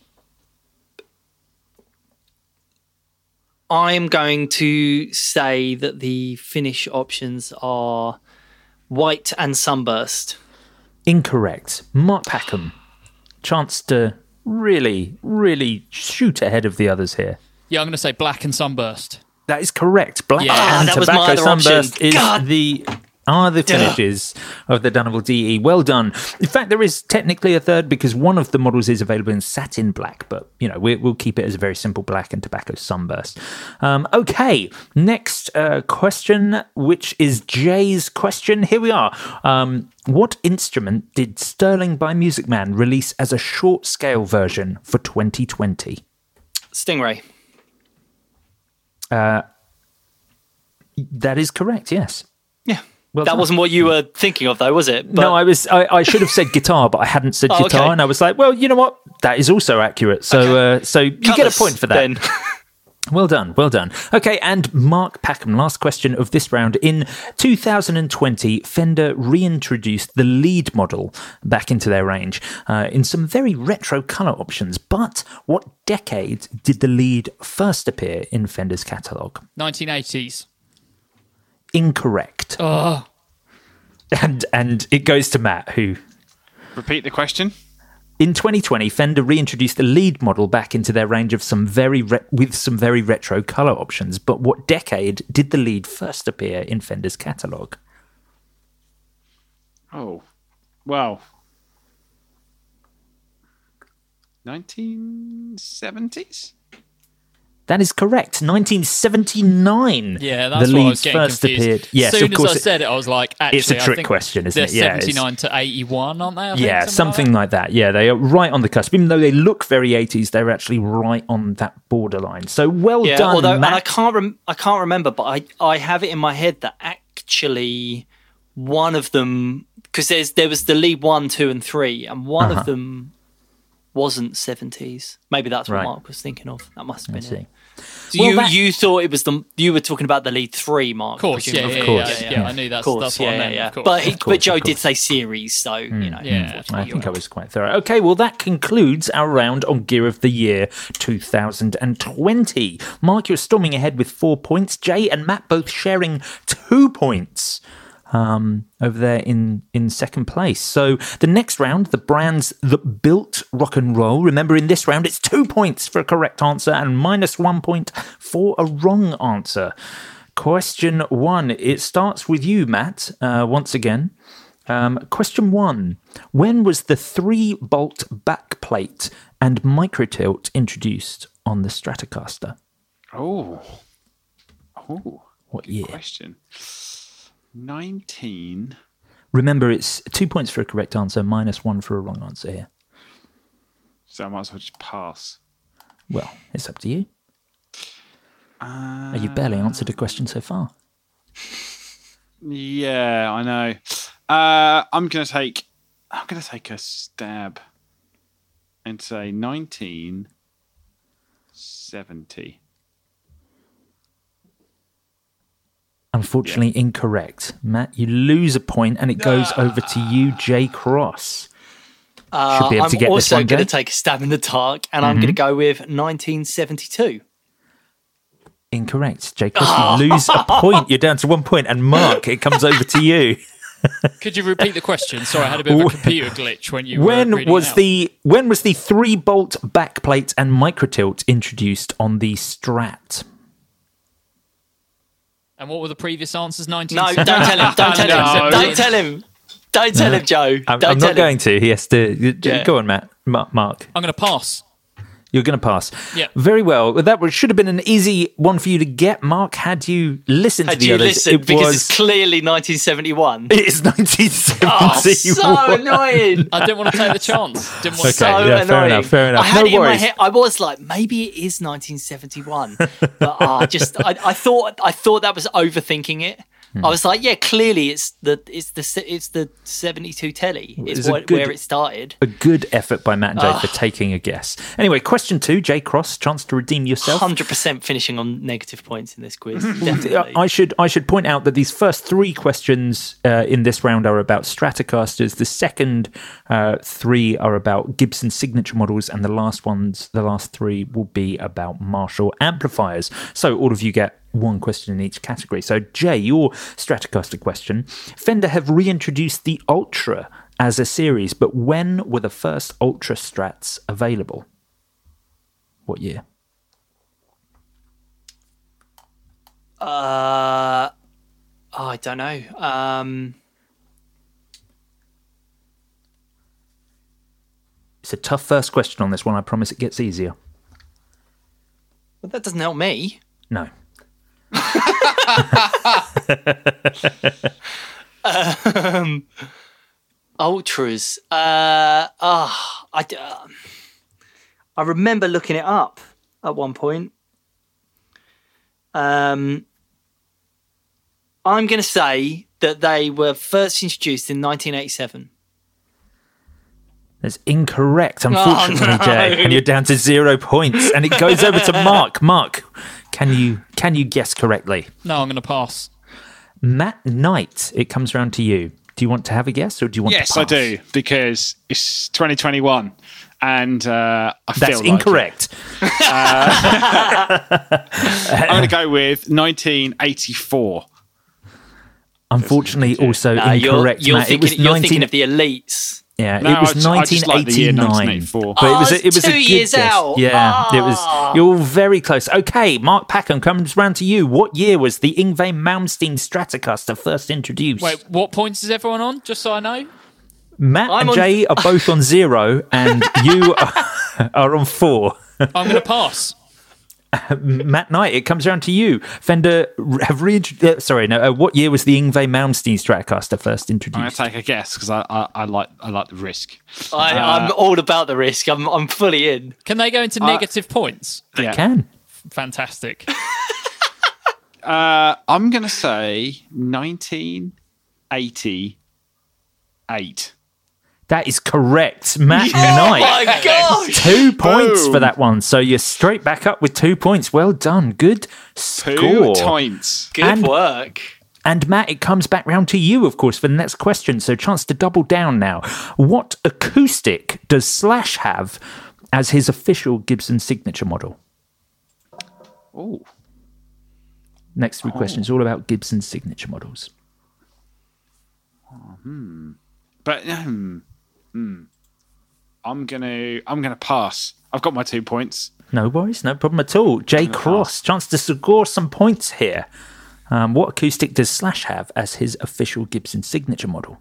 I'm going to say that the finish options are white and sunburst. Incorrect. Mark Packham. Chance to really, really shoot ahead of the others here. Yeah, I'm going to say black and sunburst. That is correct. Black Yeah. Ah, and that was my tobacco other option. sunburst is God. the are the finishes of the Dunnable D E. Well done. In fact, there is technically a third because one of the models is available in satin black, but you know we, we'll keep it as a very simple black and tobacco sunburst. Um, okay, next uh, question, which is Jay's question. Here we are. Um, what instrument did Sterling by Music Man release as a short scale version for twenty twenty? Stingray. Uh, that is correct. Yes. Yeah. Well that done. wasn't what you were thinking of, though, was it? But, no, I was. I, I should have said guitar, but I hadn't said Oh, guitar, okay. and I was like, "Well, you know what? That is also accurate." So, Okay. uh, so you get Cutlass, a point for that. then. Well done, well done. Okay, and Mark Packham, last question of this round. In two thousand twenty, Fender reintroduced the lead model back into their range uh, in some very retro colour options. But what decade did the lead first appear in Fender's catalogue? nineteen eighties. Incorrect. Oh. And and it goes to Matt, who... Repeat the question. In twenty twenty, Fender reintroduced the lead model back into their range of some very re- with some very retro colour options. But what decade did the lead first appear in Fender's catalogue? Oh, well, nineteen seventies. That is correct. nineteen seventy-nine. Yeah, that's the what I was leads getting first confused. appeared. Yes, as soon of course. as I said it, I was like, actually, it's a I trick think question, isn't they're it? Yeah, it's- seventy-nine to eighty-one, aren't they? I think, Yeah, something, something like like that. Yeah, they are right on the cusp. Even though they look very eighties, they're actually right on that borderline. So well yeah, done, although, Matt. and I can't, rem- I can't remember, but I, I have it in my head that actually one of them, because there's there was the lead one, two, and three, and one Uh-huh. of them wasn't seventies. Maybe that's what Right. Mark was thinking of. That must have I been see. it. So Well, you that- you thought it was the you were talking about the lead three, Mark? Of course, yeah, presumably. yeah, Of course, yeah, yeah. yeah, I knew that's, Of course, that's what yeah, I meant. yeah, Of course. But he, Of course, but Joe of did course. say series, so you know. Yeah. I think I was quite thorough. Okay, well, that concludes our round on Gear of the Year two thousand twenty. Mark, you're storming ahead with four points. Jay and Matt both sharing two points um, over there in, in second place. So the next round, the brands that built rock and roll. Remember, in this round, it's two points for a correct answer and minus one point for a wrong answer. Question one. It starts with you, Matt, uh, once again. Um, question one. When was the three-bolt backplate and microtilt introduced on the Stratocaster? Oh, oh, What good year? question. Nineteen. Remember, it's two points for a correct answer, minus one for a wrong answer here. So I might as well just pass. Well, it's up to you. Uh, You've barely answered a question so far. Yeah, I know. Uh, I'm gonna take. I'm gonna take a stab and say nineteen seventy. Unfortunately, incorrect. Matt, you lose a point, and it goes over to you, Jay Cross. Uh, Should be able I'm to get this also one, going to Jay. take a stab in the dark, and I'm going to go with nineteen seventy-two. Incorrect. Jay Cross, you lose a point. You're down to one point. And Mark, it comes over to you. Could you repeat the question? Sorry, I had a bit of a computer glitch when you were When reading was it out. the when was the three bolt backplate and microtilt introduced on the Strat? And what were the previous answers? nineteen No, don't tell him. Don't tell No. him. Don't tell him. Don't tell him, Joe. I'm, don't I'm tell not him. going to. He has to. Yeah. Go on, Matt. Ma- Mark. I'm going to pass. You're going to pass. Yeah. Very well. Well, that was- should have been an easy one for you to get, Mark, had you listened Had to the you others. listened? It Because was, it's clearly nineteen seventy-one. it is nineteen Oh, seventy-one. so annoying. I didn't want to take the chance. Didn't want Okay, to So yeah, annoying. fair enough, fair enough. I had No it in my worries. head. I was like, maybe it is nineteen seventy-one, but uh, just I, I thought I thought that was overthinking it. Hmm. I was like, yeah, clearly it's the it's the se- it's the seventy-two telly. It was It's a what, good- where it started. A good effort by Matt and Jay for taking a guess. Anyway, question two, Jay Cross, chance to redeem yourself. Hundred percent finishing on negative points in this quiz. Uh, Definitely. I should I should point out that these first three questions uh, in this round are about Stratocasters. The second uh, three are about Gibson signature models, and the last ones, the last three, will be about Marshall amplifiers. So all of you get one question in each category. So Jay, your Stratocaster question: Fender have reintroduced the Ultra as a series, but when were the first Ultra Strats available? What year? Uh, oh, I don't know. Um, It's a tough first question on this one. I promise it gets easier. but that doesn't help me. No. um, ultras. Uh, oh, I, d- uh, I remember looking it up at one point. Um, I'm going to say that they were first introduced in nineteen eighty-seven. That's incorrect, unfortunately, Oh, no. Jay. And you're down to zero points. And it goes over to Mark. Mark, can you can you guess correctly? No, I'm going to pass. Matt Knight, it comes round to you. Do you want to have a guess or do you want yes, to pass? I do, because it's twenty twenty-one. And uh, I That's feel like incorrect. Uh, I'm going to go with nineteen eighty-four. Unfortunately, also No, you're, incorrect, you're, Matt. thinking, it was you're 19... thinking of the elites. Yeah, No, it was I just- I just like the year nineteen eighty-nine. nineteen eighty-four. But it was Oh, a, it was it's a two good years guess. out. Yeah, it Oh. was. You're very close. Okay, Mark Packham comes round to you. What year was the Yngwie Malmsteen Stratocaster first introduced? Wait, what points is everyone on? Just so I know. Matt I'm and on- Jay are both on zero, and you are, are on four. I'm going to pass. Matt Knight, it comes around to you. Fender have reintroduced. Uh, sorry, no. Uh, what year was the Yngwie Malmsteen Stratocaster first I'm going introduced? to take a guess because I, I, I like I like the risk. I, Uh, I'm all about the risk. I'm, I'm fully in. Can they go into Uh, negative points? They yeah. can. Fantastic. Uh, I'm going to say nineteen eighty-eight. That is correct, Matt Oh Knight. my God! Two points Boom. for that one. So you're straight back up with two points. Well done. Good Two score. points. Good And- work. And Matt, it comes back round to you, of course, for the next question. So chance to double down now. What acoustic does Slash have as his official Gibson signature model? Oh, Next three questions all about Gibson signature models. but um, hmm. I'm gonna I'm gonna pass. I've got my two points. No worries, no problem at all. Jay Cross, chance to score some points here. Um, what acoustic does Slash have as his official Gibson signature model?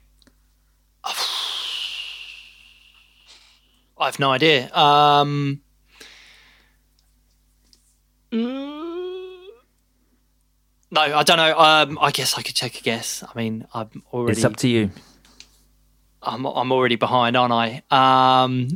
I've no idea. Um, no, I don't know. Um, I guess I could take a guess. I mean, I'm already. It's up to you. I'm I'm already behind, aren't I? Um,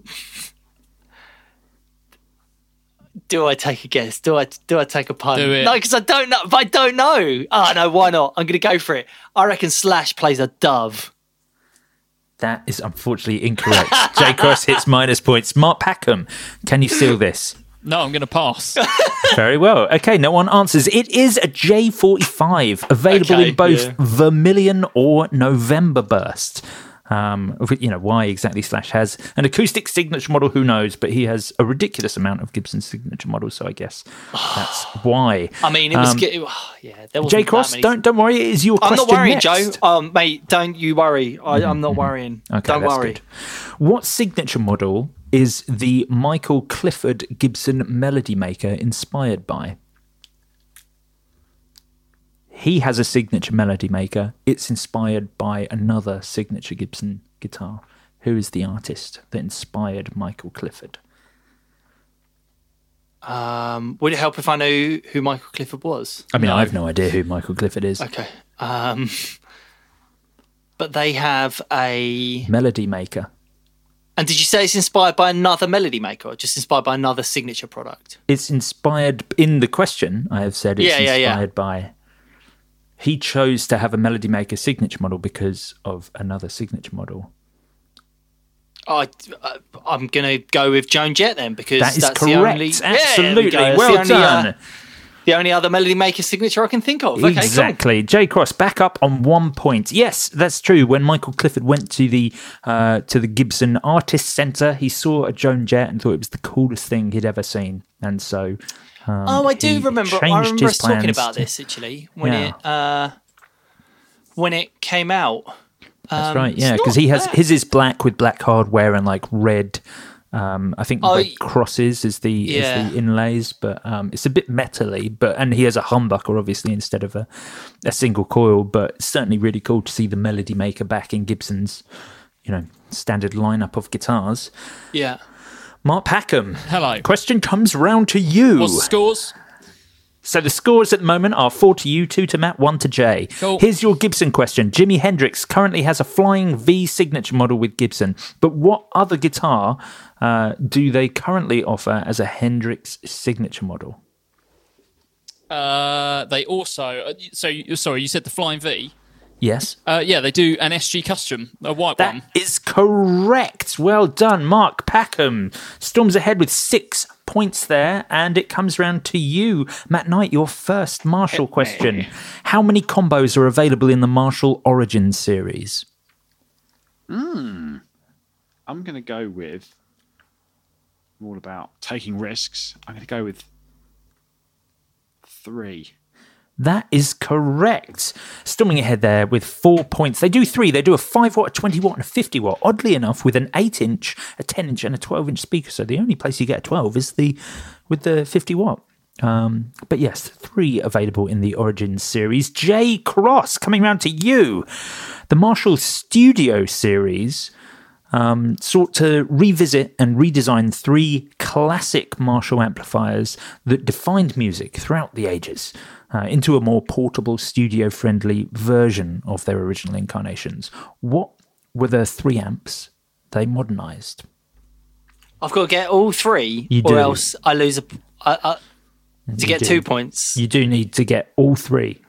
do I take a guess? Do I do I take a pun? Do it. No, because I don't know. But I don't know. Oh no, why not? I'm going to go for it. I reckon Slash plays a dove. That is unfortunately incorrect. Jay Cross hits minus points. Mark Packham, can you seal this? No, I'm going to pass. Very well. Okay, no one answers. It is a J forty-five, available Okay, in both yeah. Vermilion or November Burst. Um, you know, why exactly Slash has an acoustic signature model, who knows, but he has a ridiculous amount of Gibson signature models, so I guess that's why. I mean, it was Um, good. Yeah, there wasn't Jay that Cross, many- don't don't worry, it is your I'm question not worrying, next. Joe. Um, mate, don't you worry. I, I'm not worrying. Okay, don't that's worry. good. What signature model is the Michael Clifford Gibson Melody Maker inspired by? He has a signature melody maker. It's inspired by another signature Gibson guitar. Who is the artist that inspired Michael Clifford? Um, would it help if I knew who Michael Clifford was? I mean, I have no idea who Michael Clifford is. Okay. Um, but they have a. Melody maker. And did you say it's inspired by another melody maker, or just inspired by another signature product? It's inspired, in the question, I have said it's Yeah, yeah, yeah. inspired by. He chose to have a Melody Maker signature model because of another signature model. I, uh, I'm going to go with Joan Jett then, because That is that's correct. the only. Absolutely. Yeah, there we go. That's Well the only, uh, done. the only other melody maker signature I can think of. Okay, Exactly. Jay Cross back up on one point. Yes, that's true. When Michael Clifford went to the uh, to the Gibson Artist Centre, he saw a Joan Jett and thought it was the coolest thing he'd ever seen. And so, um, oh, I do he remember. I changed remember his us talking plans about to- this actually when Yeah. it uh, when it came out. That's Um, right. it's Yeah, not because he has bad. his is black with black hardware and like red. Um, I think Oh, red y- crosses is the Yeah. is the inlays, but um, it's a bit metally. But and he has a humbucker obviously instead of a, a single coil. But it's certainly really cool to see the Melody Maker back in Gibson's, you know, standard lineup of guitars. Yeah. Mark Packham. Hello. Question comes round to you. What's the scores? So the scores at the moment are four to you, two to Matt, one to Jay. Cool. Here's your Gibson question. Jimi Hendrix currently has a Flying V signature model with Gibson, but what other guitar uh, do they currently offer as a Hendrix signature model? Uh, they also. uh, So, you- sorry, you said the Flying V? Yes. Uh, yeah, they do an S G Custom, a white That one. is correct. Well done, Mark Packham. Storms ahead with six points there, and it comes round to you, Matt Knight, your first Marshall question. How many combos are available in the Marshall Origins series? Hmm. I'm going to go with... I'm all about taking risks. I'm going to go with three. That is correct. Storming ahead there with four points. They do three. They do a five watt, a twenty watt, and a fifty watt. Oddly enough, with an eight inch, a ten inch, and a twelve inch speaker. So the only place you get a twelve is the with the fifty watt. Um, but yes, three available in the Origins series. Jay Cross, coming round to you. The Marshall Studio series um, sought to revisit and redesign three classic Marshall amplifiers that defined music throughout the ages. Uh, into a more portable, studio-friendly version of their original incarnations. What were the three amps they modernised? I've got to get all three, You or do. else I lose a. I, I, to You get do. two points. You do need to get all three.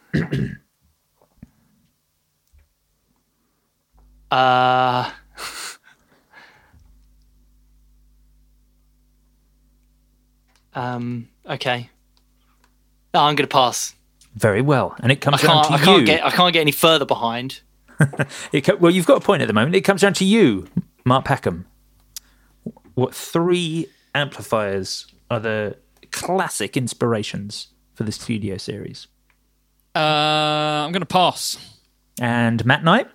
Uh, um. Okay. No, I'm going to pass. Very well, and it I comes down can't. to I can't you. get. I can't get any further behind. It co- well, you've got a point at the moment. It comes down to you, Mark Packham. What three amplifiers are the classic inspirations for the Studio series? Uh, I'm going to pass. And Matt Knight?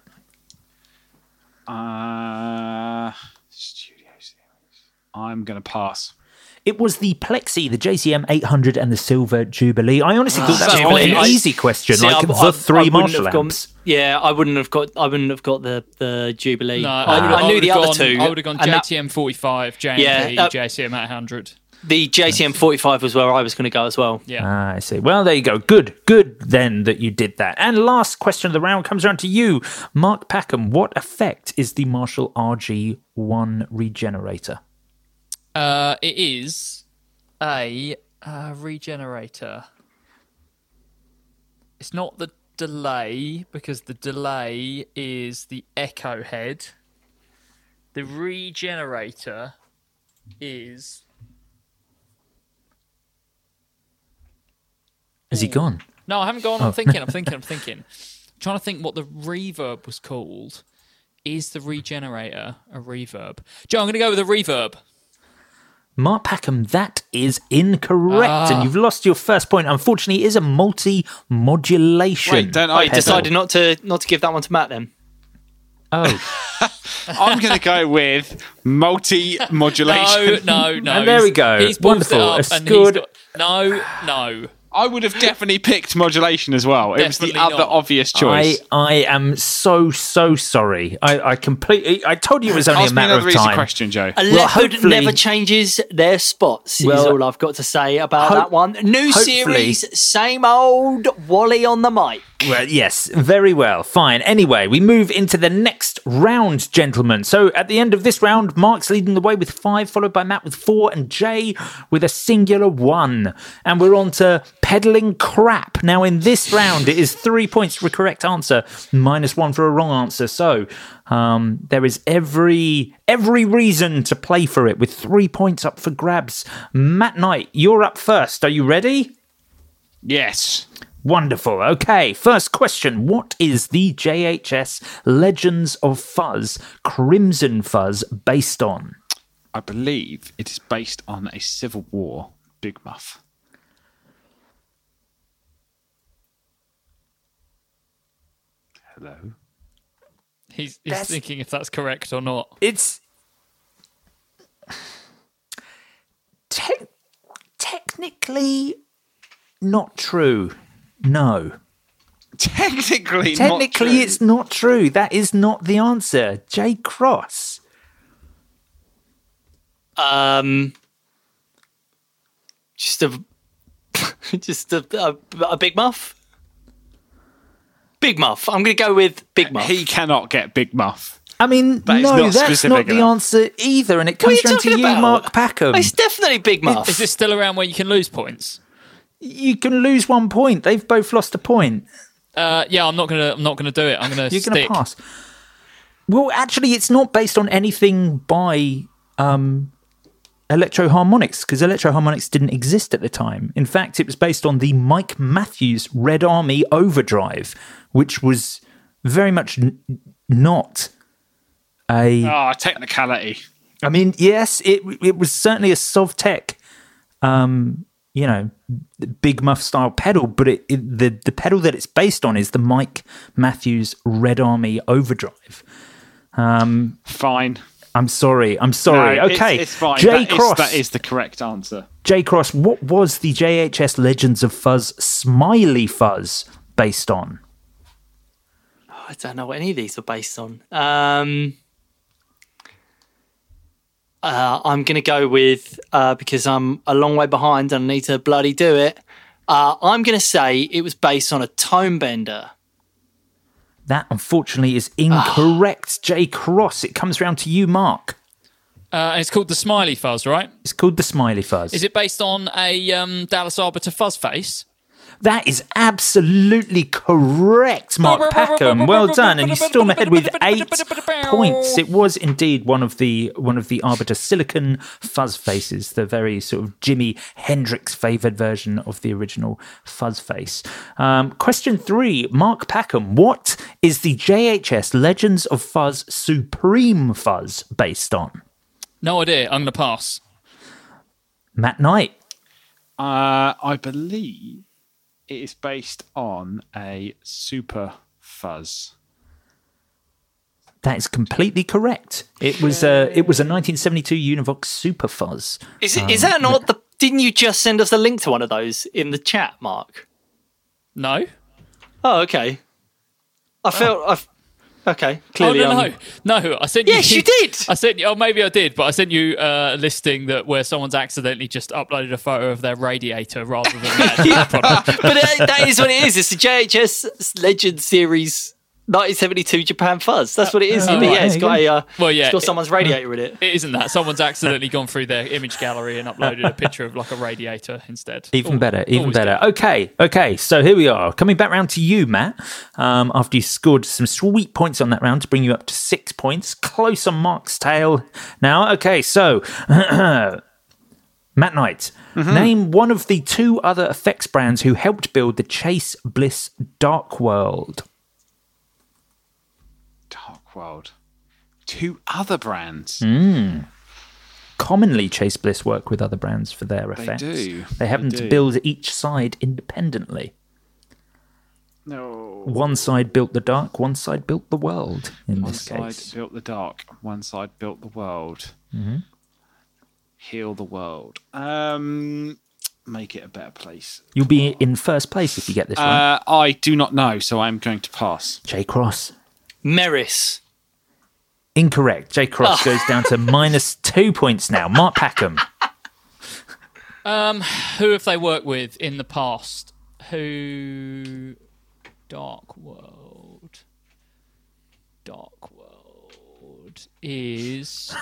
Uh, studio series. I'm going to pass. It was the Plexi, the J C M eight hundred, and the Silver Jubilee. I honestly thought that was Jubilee. quite an I- easy question, See, like I- the I- I three wouldn't Marshall have gone- amps. Yeah, I wouldn't have got. I wouldn't have got the the Jubilee. No, I, I, would've- I knew would've the other gone, two. I would have gone and that- J T M forty-five, J M P, Yeah, uh, J C M eight hundred. The J C M forty-five was where I was going to go as well. Yeah. Ah, I see. Well, there you go. Good, good then that you did that. And last question of the round comes around to you, Mark Packham. What effect is the Marshall R G one Regenerator? Uh, it is a uh, regenerator. It's not the delay, because the delay is the echo head. The regenerator is... Is he gone? No, I haven't gone. I'm Oh. thinking, I'm thinking, I'm thinking. I'm trying to think what the reverb was called. Is the regenerator a reverb? Joe, I'm going to go with a reverb. Mark Packham, that is incorrect, Ah. and you've lost your first point. Unfortunately, it is a multi-modulation. Wait, don't I I pedal. decided not to not to give that one to Matt then. Oh, I'm going to go with multi-modulation. No, no, no. And there we He's- go. He's ballsed Wonderful. it up A and good- he's got, no, no. I would have definitely picked modulation as well. It was the Definitely other not. obvious I, choice. I am so, so sorry. I, I completely... I told you it was only Ask a me matter another of easy time. question, Joe. A Well, leopard hopefully- never changes their spots. Is Well, all I've got to say about hope- that one. New hopefully- series, same old Wally on the mic. Well, yes, very well. Fine. Anyway, we move into the next round, gentlemen. So at the end of this round, Mark's leading the way with five, followed by Matt with four, and Jay with a singular one. And we're on to peddling crap. Now, in this round, it is three points for a correct answer, minus one for a wrong answer. So um, there is every every reason to play for it with three points up for grabs. Matt Knight, you're up first. Are you ready? Yes. Wonderful. Okay, first question. What is the J H S Legends of Fuzz Crimson Fuzz based on? I believe it is based on a Civil War Big Muff. Hello? He's, he's That's- thinking if that's correct or not. It's te- technically not true. No. Technically, Technically, not true. it's not true. That is not the answer. J. Cross. Um, just a, just a, a, a big muff. Big muff. I'm going to go with big muff. He cannot get Big Muff. I mean, That is no, not that's specific not the enough. answer either, and it What are comes you down to talking you, about? Mark Packham. It's definitely big muff. Is this still around where you can lose points? You can lose one point. They've both lost a point. Uh, yeah, I'm not gonna. I'm not gonna do it. I'm gonna. You're stick. going to pass. Well, actually, it's not based on anything by um, Electro-Harmonix, because Electro-Harmonix didn't exist at the time. In fact, it was based on the Mike Matthews Red Army Overdrive, which was very much n- not a... Oh, technicality. I mean, yes, it it was certainly a Sovtech, um, you know, big muff style pedal, but it, it, the, the pedal that it's based on is the Mike Matthews Red Army Overdrive. Um, fine. I'm sorry. I'm sorry. No, okay. It's, it's fine. J That Cross. Is, that is the correct answer. J Cross, what was the J H S Legends of Fuzz Smiley Fuzz based on? Oh, I don't know what any of these are based on. Um, uh, I'm going to go with, uh, because I'm a long way behind and I need to bloody do it, uh, I'm going to say it was based on a tone bender. That, unfortunately, is incorrect, J Cross. It comes round to you, Mark. Uh, and it's called the Smiley Fuzz, right? It's called the Smiley Fuzz. Is it based on a um, Dallas Arbiter fuzz face? That is absolutely correct, Mark Packham. Well done, and you storm ahead with eight points. It was indeed one of the one of the Arbiter Silicon fuzz faces, the very sort of Jimi Hendrix favoured version of the original fuzz face. Um, question three, Mark Packham. What is the J H S Legends of Fuzz Supreme Fuzz based on? No idea. I'm going to pass. Matt Knight. Uh, I believe it is based on a Super Fuzz. That is completely correct. It was a it was a nineteen seventy-two Univox Super Fuzz. Is it, Um, is that not the? Didn't you just send us a link to one of those in the chat, Mark? No. Oh, okay. I felt. I've, okay, clearly. Oh, no, I'm- no, no. I sent you. Yes, you did. I sent you. Oh, maybe I did, but I sent you uh, a listing that where someone's accidentally just uploaded a photo of their radiator rather than the actual product. But uh, that is what it is. It's the J H S Legend Series nineteen seventy-two Japan Fuzz. That's what it is. Oh, but yeah, right, it's there got you a. Uh, Well, yeah, it's got it- someone's radiator with it. It isn't that. Someone's accidentally gone through their image gallery and uploaded a picture of like a radiator instead. Even Al- better, even always better. do. Okay, okay. So here we are, coming back round to you, Matt. Um, after you scored some sweet points on that round to bring you up to six points, close on Mark's tail. Now, okay. So, Matt Knight, name one of the two other effects brands who helped build the Chase Bliss Dark World. Dark World. Two other brands. Mm. Commonly, Chase Bliss work with other brands for their They effects. do. They happen They to do. build each side independently. No. One side built the dark, one side built the world. In One this side case, built the dark. One side built the world. Mm-hmm. Heal the world. Um, make it a better place. You'll be in first place if you get this right. Uh, I do not know, so I'm going to pass. J Cross. Meris. Incorrect. J Cross goes down to minus two points now. Mark Packham. Um, who have they worked with in the past? Who? Dark World. Dark World is.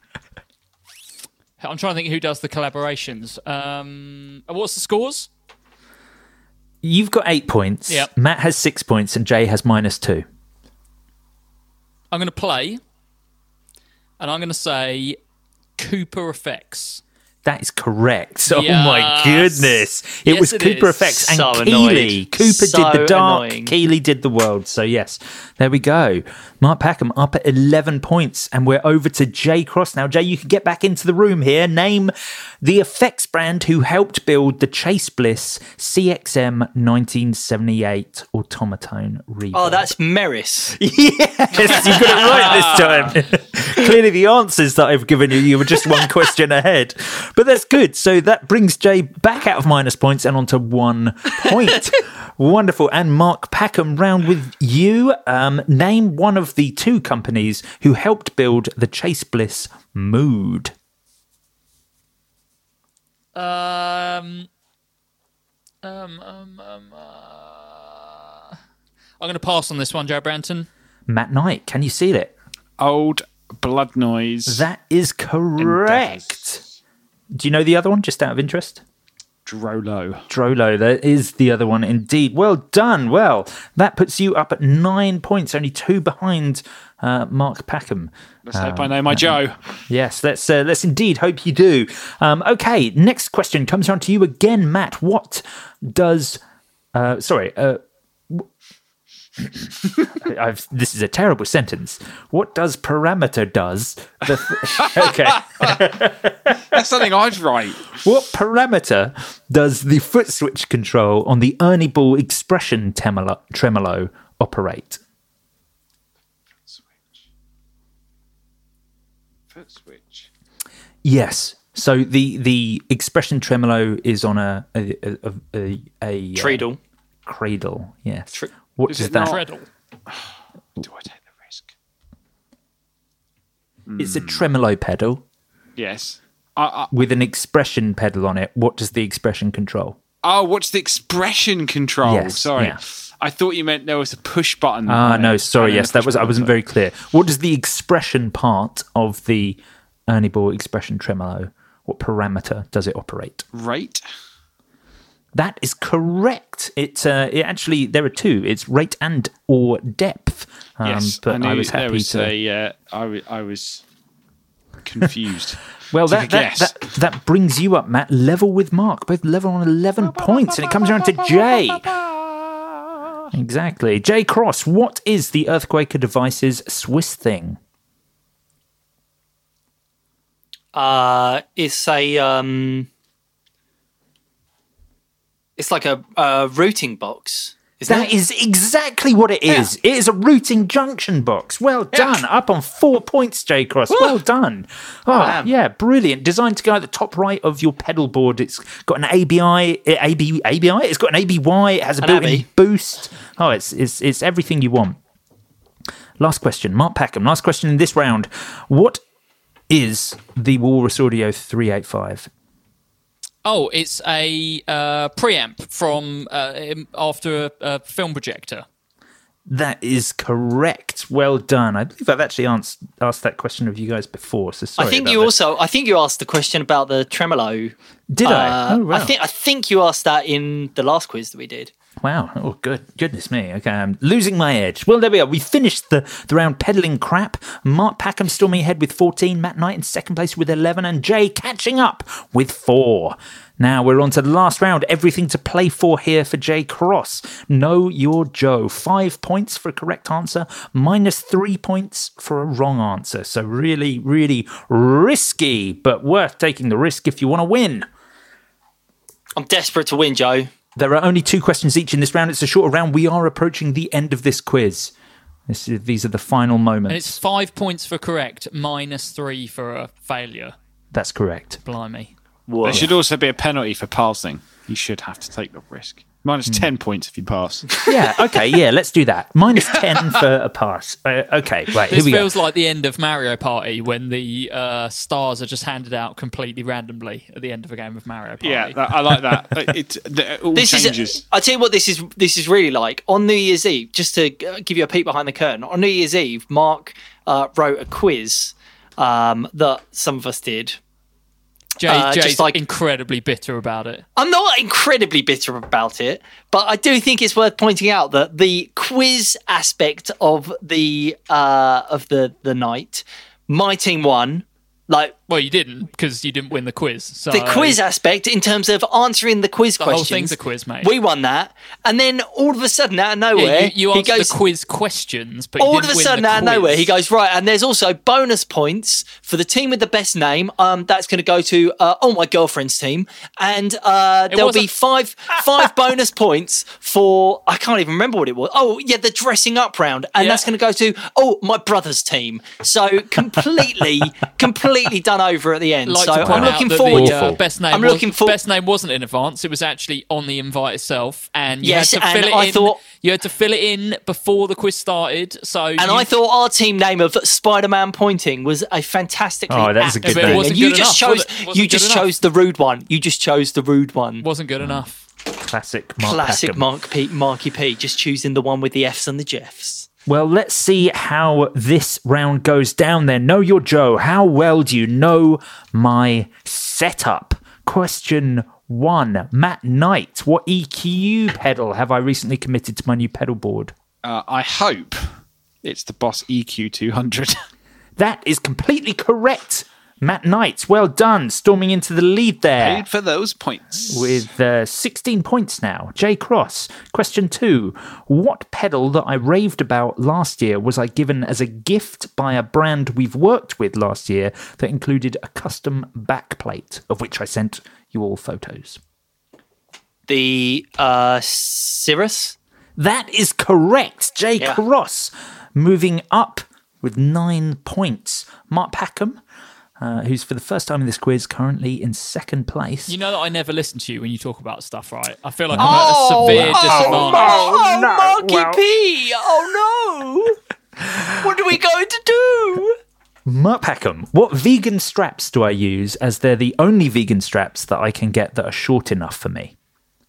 I'm trying to think who does the collaborations. Um, what's the scores? You've got eight points. Yep. Matt has six points and Jay has minus two. I'm going to play, and I'm going to say Cooper Effects. That is correct. Oh Yes. my goodness. It Yes, was it Cooper is. Effects and So Keeley. annoyed. Cooper So did the dark, annoying. Keeley did the world. So yes, there we go. Mark Packham up at eleven points and we're over to Jay Cross now. Jay, you can get back into the room here. Name the effects brand who helped build the Chase Bliss C X M nineteen seventy-eight Automaton reverb. Oh, that's Meris. Yes, you got it right this time. Clearly, the answers that I've given you, you were just one question ahead. But that's good. So that brings Jay back out of minus points and onto one point. Wonderful. And Mark Packham, round with you. Um, name one of the two companies who helped build the Chase Bliss Mood. Um, um, um, um, uh, I'm going to pass on this one, Joe Branton. Matt Knight, can you see it? Old Blood Noise. That is correct. Do you know the other one, just out of interest? Drolo. Drolo, that is the other one indeed. Well done. Well, that puts you up at nine points, only two behind uh, Mark Packham. Let's um, hope I know my Joe. Yes, let's uh, let's indeed hope you do. Um, okay, next question comes down to you again, Matt. What does... Uh, sorry, uh, I've, this is a terrible sentence. What does parameter does? The th- okay. That's something I'd write. What parameter does the foot switch control on the Ernie Ball expression tremolo, tremolo operate? Foot switch. Foot switch. Yes. So the, the expression tremolo is on a a a, a, a treadle. Uh, cradle. Yes. Tr- what is does it that? Not? Treadle. Do I take the risk? It's a tremolo pedal. Yes. I, I, with an expression pedal on it. What does the expression control? Oh, what's the expression control? Yes, sorry. yeah. I thought you meant there was a push button. Ah, no, sorry. Yes, that was. I button. wasn't very clear. What does the expression part of the Ernie Ball expression tremolo? What parameter does it operate? Rate. That is correct. It, uh, it actually there are two. It's rate and or depth. Um, Yes, but I, knew I was happy there was to. A, uh, I, w- I was confused. Well, Take that, a that, guess. that that brings you up, Matt, level with Mark, both level on eleven points, and it comes around to Jay. Exactly. Jay Cross, what is the Earthquaker Devices Swiss thing? Uh, it's a um, it's like a, a routing box. Is That that is exactly what it is. Yeah. It is a routing junction box. Well done. Up on four points, Jay Cross. Well done. Oh, Bam. yeah, brilliant. Designed to go at the top right of your pedal board. It's got an A B I, A B, A B I? It's got an A B Y. It has a An built-in A B. boost. Oh, it's, it's, it's everything you want. Last question. Mark Packham. Last question in this round. What is the Walrus Audio three eighty-five? Oh, it's a uh, preamp from uh, after a, a film projector. That is correct. Well done. I believe I've actually asked, asked that question of you guys before. So sorry I think about you that. also. I think you asked the question about the tremolo. Did I? Uh, Oh, wow. I think. I think you asked that in the last quiz that we did. Wow. Oh, good. Goodness me. Okay, I'm losing my edge. Well, there we are. We finished the, the round peddling crap. Mark Packham storming ahead with fourteen. Matt Knight in second place with eleven. And Jay catching up with four. Now we're on to the last round. Everything to play for here for Jay Cross. Know your Joe. Five points for a correct answer, minus three points for a wrong answer. So really, really risky, but worth taking the risk if you want to win. I'm desperate to win, Joe. There are only two questions each in this round. It's a shorter round. We are approaching the end of this quiz. This is, these are the final moments. And it's five points for correct, minus three for a failure. That's correct. Blimey. Whoa. There should also be a penalty for passing. You should have to take the risk. Minus Hmm. ten points if you pass. Yeah, okay, yeah, let's do that. Minus ten for a pass. Uh, okay, right, This here we feels go. like the end of Mario Party when the uh, stars are just handed out completely randomly at the end of a game of Mario Party. Yeah, that, I like that. It, it, it all This changes. is. I tell you what, this is. This is really like on New Year's Eve. Just to uh, give you a peek behind the curtain, on New Year's Eve, Mark uh, wrote a quiz um, that some of us did. Jay, Uh, Jay's just like- incredibly bitter about it. I'm not incredibly bitter about it, but I do think it's worth pointing out that the quiz aspect of the uh, of the the night, my team won. Like Well, you didn't because you didn't win the quiz. So the quiz aspect in terms of answering the quiz The whole questions. thing's a quiz, mate. We won that, and then all of a sudden, out of nowhere, Yeah, you, you he answered goes. the quiz questions, but you all of didn't a win sudden, the out of nowhere, quiz. he goes right, and there's also bonus points for the team with the best name. Um, that's going to go to uh, oh my girlfriend's team, and uh, there'll be wasn't- five five bonus points for I can't even remember what it was. Oh yeah, the dressing up round, and Yeah. that's going to go to oh my brother's team. So completely, completely done over at the end. Like so to point I'm out looking that forward. the, uh, best name I'm was, looking for- best name wasn't in advance. It was actually on the invite itself, and you Yes, had to and fill it I in. thought- you had to fill it in before the quiz started. So And you, I thought our team name of Spider-Man pointing was a fantastically Oh, that is a apt good thing. name. It wasn't And you good just enough, chose was it? Wasn't you good just enough. chose the rude one. You just chose the rude one. wasn't good enough. Classic Mark Classic Packham. Mark P, Marky P, just choosing the one with the F's and the Jeffs. Well, let's see how this round goes down then. Know your Joe. How well do you know my setup? Question one. Matt Knight, what E Q pedal have I recently committed to my new pedal board? Uh, I hope it's the Boss E Q two hundred. That is completely correct. Matt Knight, well done, storming into the lead there. Paid for those points. With uh, sixteen points now. Jay Cross, question two. What pedal that I raved about last year was I given as a gift by a brand we've worked with last year that included a custom backplate, of which I sent you all photos? The uh, Cirrus? That is correct. Jay Yeah. Cross, moving up with nine points. Mark Packham, Uh, who's for the first time in this quiz currently in second place. You know that I never listen to you when you talk about stuff, right? I feel like I'm at a severe oh, disadvantage. Oh, no. Marky Well- P! Oh no! What are we going to do? Mark Packham, what vegan straps do I use as they're the only vegan straps that I can get that are short enough for me?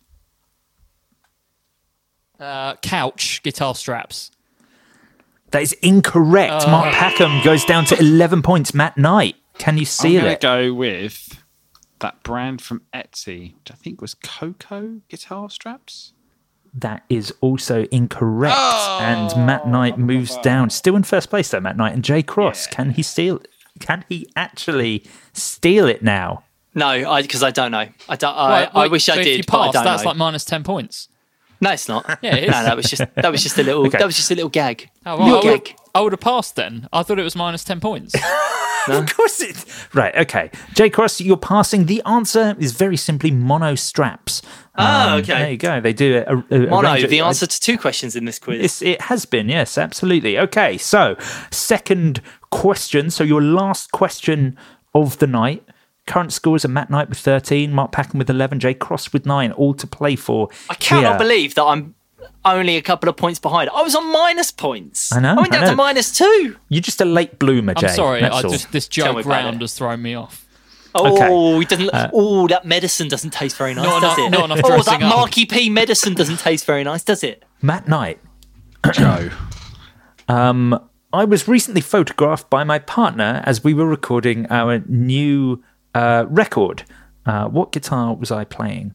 Uh, couch guitar straps. That is incorrect. Mark Packham goes down to eleven points. Matt Knight, can you I'm seal going it? to go with that brand from Etsy, which I think was Coco guitar straps. That is also incorrect. And Matt Knight moves down. Still in first place though, Matt Knight. And Jay Cross, can he steal Can he actually steal it now? No, because I, I don't know. I don't. I, Right, I wait, wish so I if did, you but I pass, don't that's know. like minus ten points. No, it's not. Yeah, it is. No, that was just that was just a little Okay. that was just a little gag. Oh, little well, I, would, gag. I would have passed then. I thought it was minus ten points. Of course it. Right, okay. Jay Cross, you're passing. The answer is very simply mono straps. Ah, Um, okay. There you go. They do a, a, a Mono, range of- the answer to two questions in this quiz. It's, it has been, yes, absolutely. Okay, so second question. So your last question of the night. Current scores are Matt Knight with thirteen, Mark Packham with eleven, Jay Cross with nine, all to play for. I cannot here. believe that I'm only a couple of points behind. I was on minus points. I know, I went I down know. to minus two. You're just a late bloomer, Jay. I'm sorry. That's I all. just this Tell me joke about round it. has thrown me off. Oh, Okay. it doesn't. Uh, oh, that medicine doesn't taste very nice, Not does enough- it? not enough oh, that dressing up. Marky P medicine doesn't taste very nice, does it? Matt Knight. Joe. Um, I was recently photographed by my partner as we were recording our new uh, record. Uh, what guitar was I playing?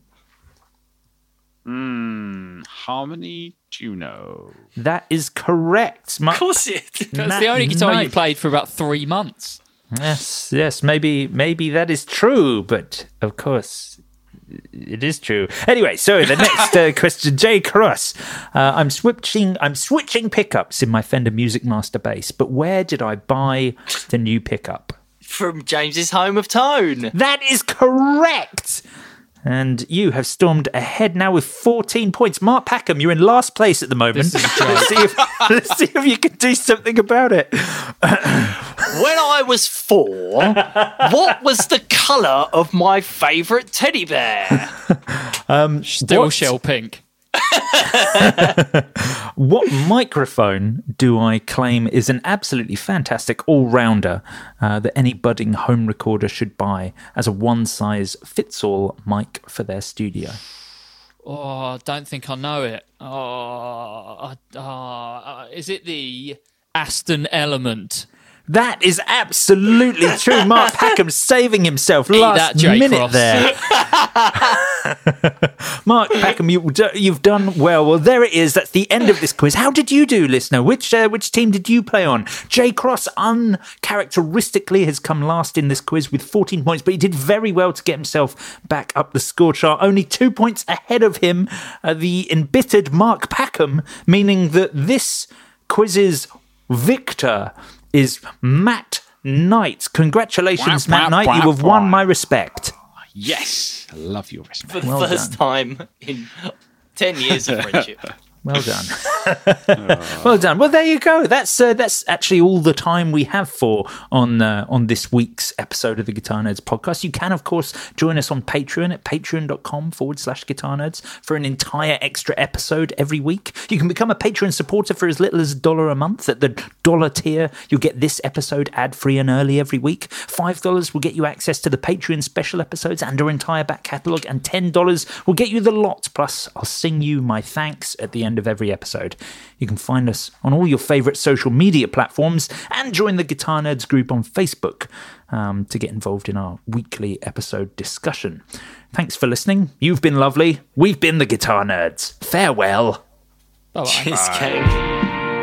Mm, Harmony Juno. That is correct. Ma- Of course it. That's Matt the only guitar Knight. you played for about three months. Yes, yes, maybe, maybe that is true, but of course, it is true. Anyway, so the next uh, question, Jay Cross. Uh, I'm switching, I'm switching pickups in my Fender Music Master bass, but where did I buy the new pickup? From James's Home of Tone. That is correct. And you have stormed ahead now with fourteen points. Mark Packham, you're in last place at the moment. This is a joke. let's, see if, let's see if you can do something about it. When I was four, what was the colour of my favourite teddy bear? Still What? shell pink. What microphone do I claim is an absolutely fantastic all-rounder uh, that any budding home recorder should buy as a one-size-fits-all mic for their studio? Oh, I don't think I know it. Oh, uh, uh, is it the Aston Element? That is absolutely true. Mark Packham saving himself last that, Jay minute Cross. there. Mark Packham, you, you've done well. Well, there it is. That's the end of this quiz. How did you do, listener? Which uh, which team did you play on? Jay Cross, uncharacteristically, has come last in this quiz with fourteen points, but he did very well to get himself back up the score chart. Only two points ahead of him, uh, the embittered Mark Packham, meaning that this quiz's victor is Matt Knight. Congratulations, Wah, Matt wah, Knight. wah, You have wah. won my respect. Yes. I love your For respect. the Well first time in ten years of friendship. Well done. Well done. Well, there you go. That's uh, that's actually all the time we have for on uh, on this week's episode of the Guitar Nerds podcast. You can, of course, join us on Patreon at patreon.com forward slash guitar nerds for an entire extra episode every week. You can become a Patreon supporter for as little as a dollar a month. At the dollar tier, you'll get this episode ad-free and early every week. Five dollars will get you access to the Patreon special episodes and our entire back catalogue, and ten dollars will get you the lot. Plus, I'll sing you my thanks at the end of every episode. episode. You can find us on all your favourite social media platforms and join the Guitar Nerds group on Facebook um, to get involved in our weekly episode discussion. Thanks for listening. You've been lovely. We've been the Guitar Nerds. Farewell. Bye-bye. Cheers, Bye. Kane.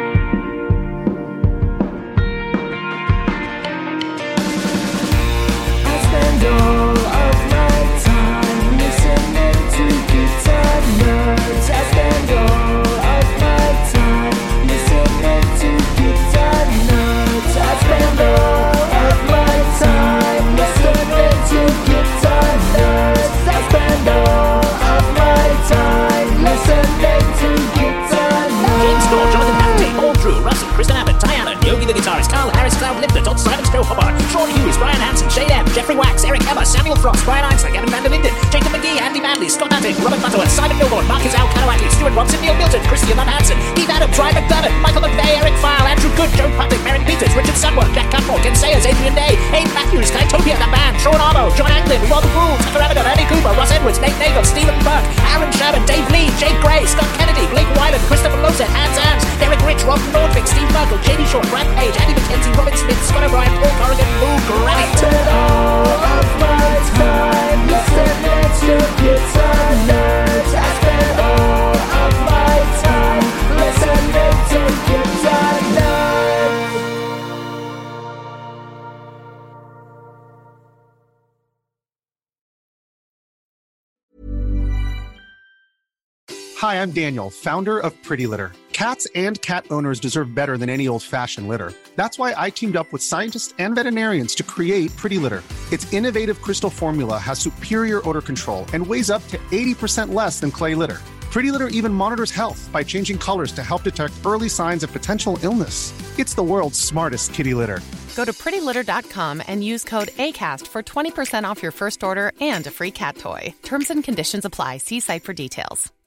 All of my time listening to Guitar Nerds. I spend all of my time listening to Guitar Nerds. I spend all of my time listening to Guitar Nerds. I spend all of my time listening to Guitar Nerds. James Gore, Jonathan Hannity, Paul Drew, Russell, Kristen Abbott, Ty Allen, Yogi the guitarist, Carl Harris, Cloud Lifter, Todd Simon, Joe Hobart, Sean Hughes, Brian Hansen, Shane M, Jeffrey Wax, Eric Emma, Samuel Frost, Brian Einstein, Gavin Van der Linden, Jacob McGee, Andy Manley, Scott Natting, Robert Butterworth, Simon Milborn, Marcus Al Kanawaki, Stuart Robson, Neil Milton, Christian Van Hansen, Keith Adams, Ryan McDermott, Michael McVeigh, Eric File, Andrew Good, Joe Patrick, Merrick Peters, Richard Sudworth, Jack Cutmore, Ken Sayers, Adrian Day, Aiden Matthews, Kytopia, The Band, Sean Armo, John Anglin, Rob Wool, Tucker Abaddon, Andy Cooper, Ross Edwards, Nate Nagel, Stephen Burke, Aaron Sherman, Dave Lee, Jake Gray, Scott Kennedy, Blake Wyland, Christopher Loza, Hans Ans, Derek Rich, Rob Nordvik, Steve Merkel, J D Short, Brad Page, Andy McKenzie, Robin Smith, Scott O'Brien, Paul Corrigan, Lou Granite. All of my time listening to Guitar Nerds. I spend all of my time listening to Guitar Nerds. Hi, I'm Daniel, founder of Pretty Litter. Cats and cat owners deserve better than any old-fashioned litter. That's why I teamed up with scientists and veterinarians to create Pretty Litter. Its innovative crystal formula has superior odor control and weighs up to eighty percent less than clay litter. Pretty Litter even monitors health by changing colors to help detect early signs of potential illness. It's the world's smartest kitty litter. Go to pretty litter dot com and use code ACAST for twenty percent off your first order and a free cat toy. Terms and conditions apply. See site for details.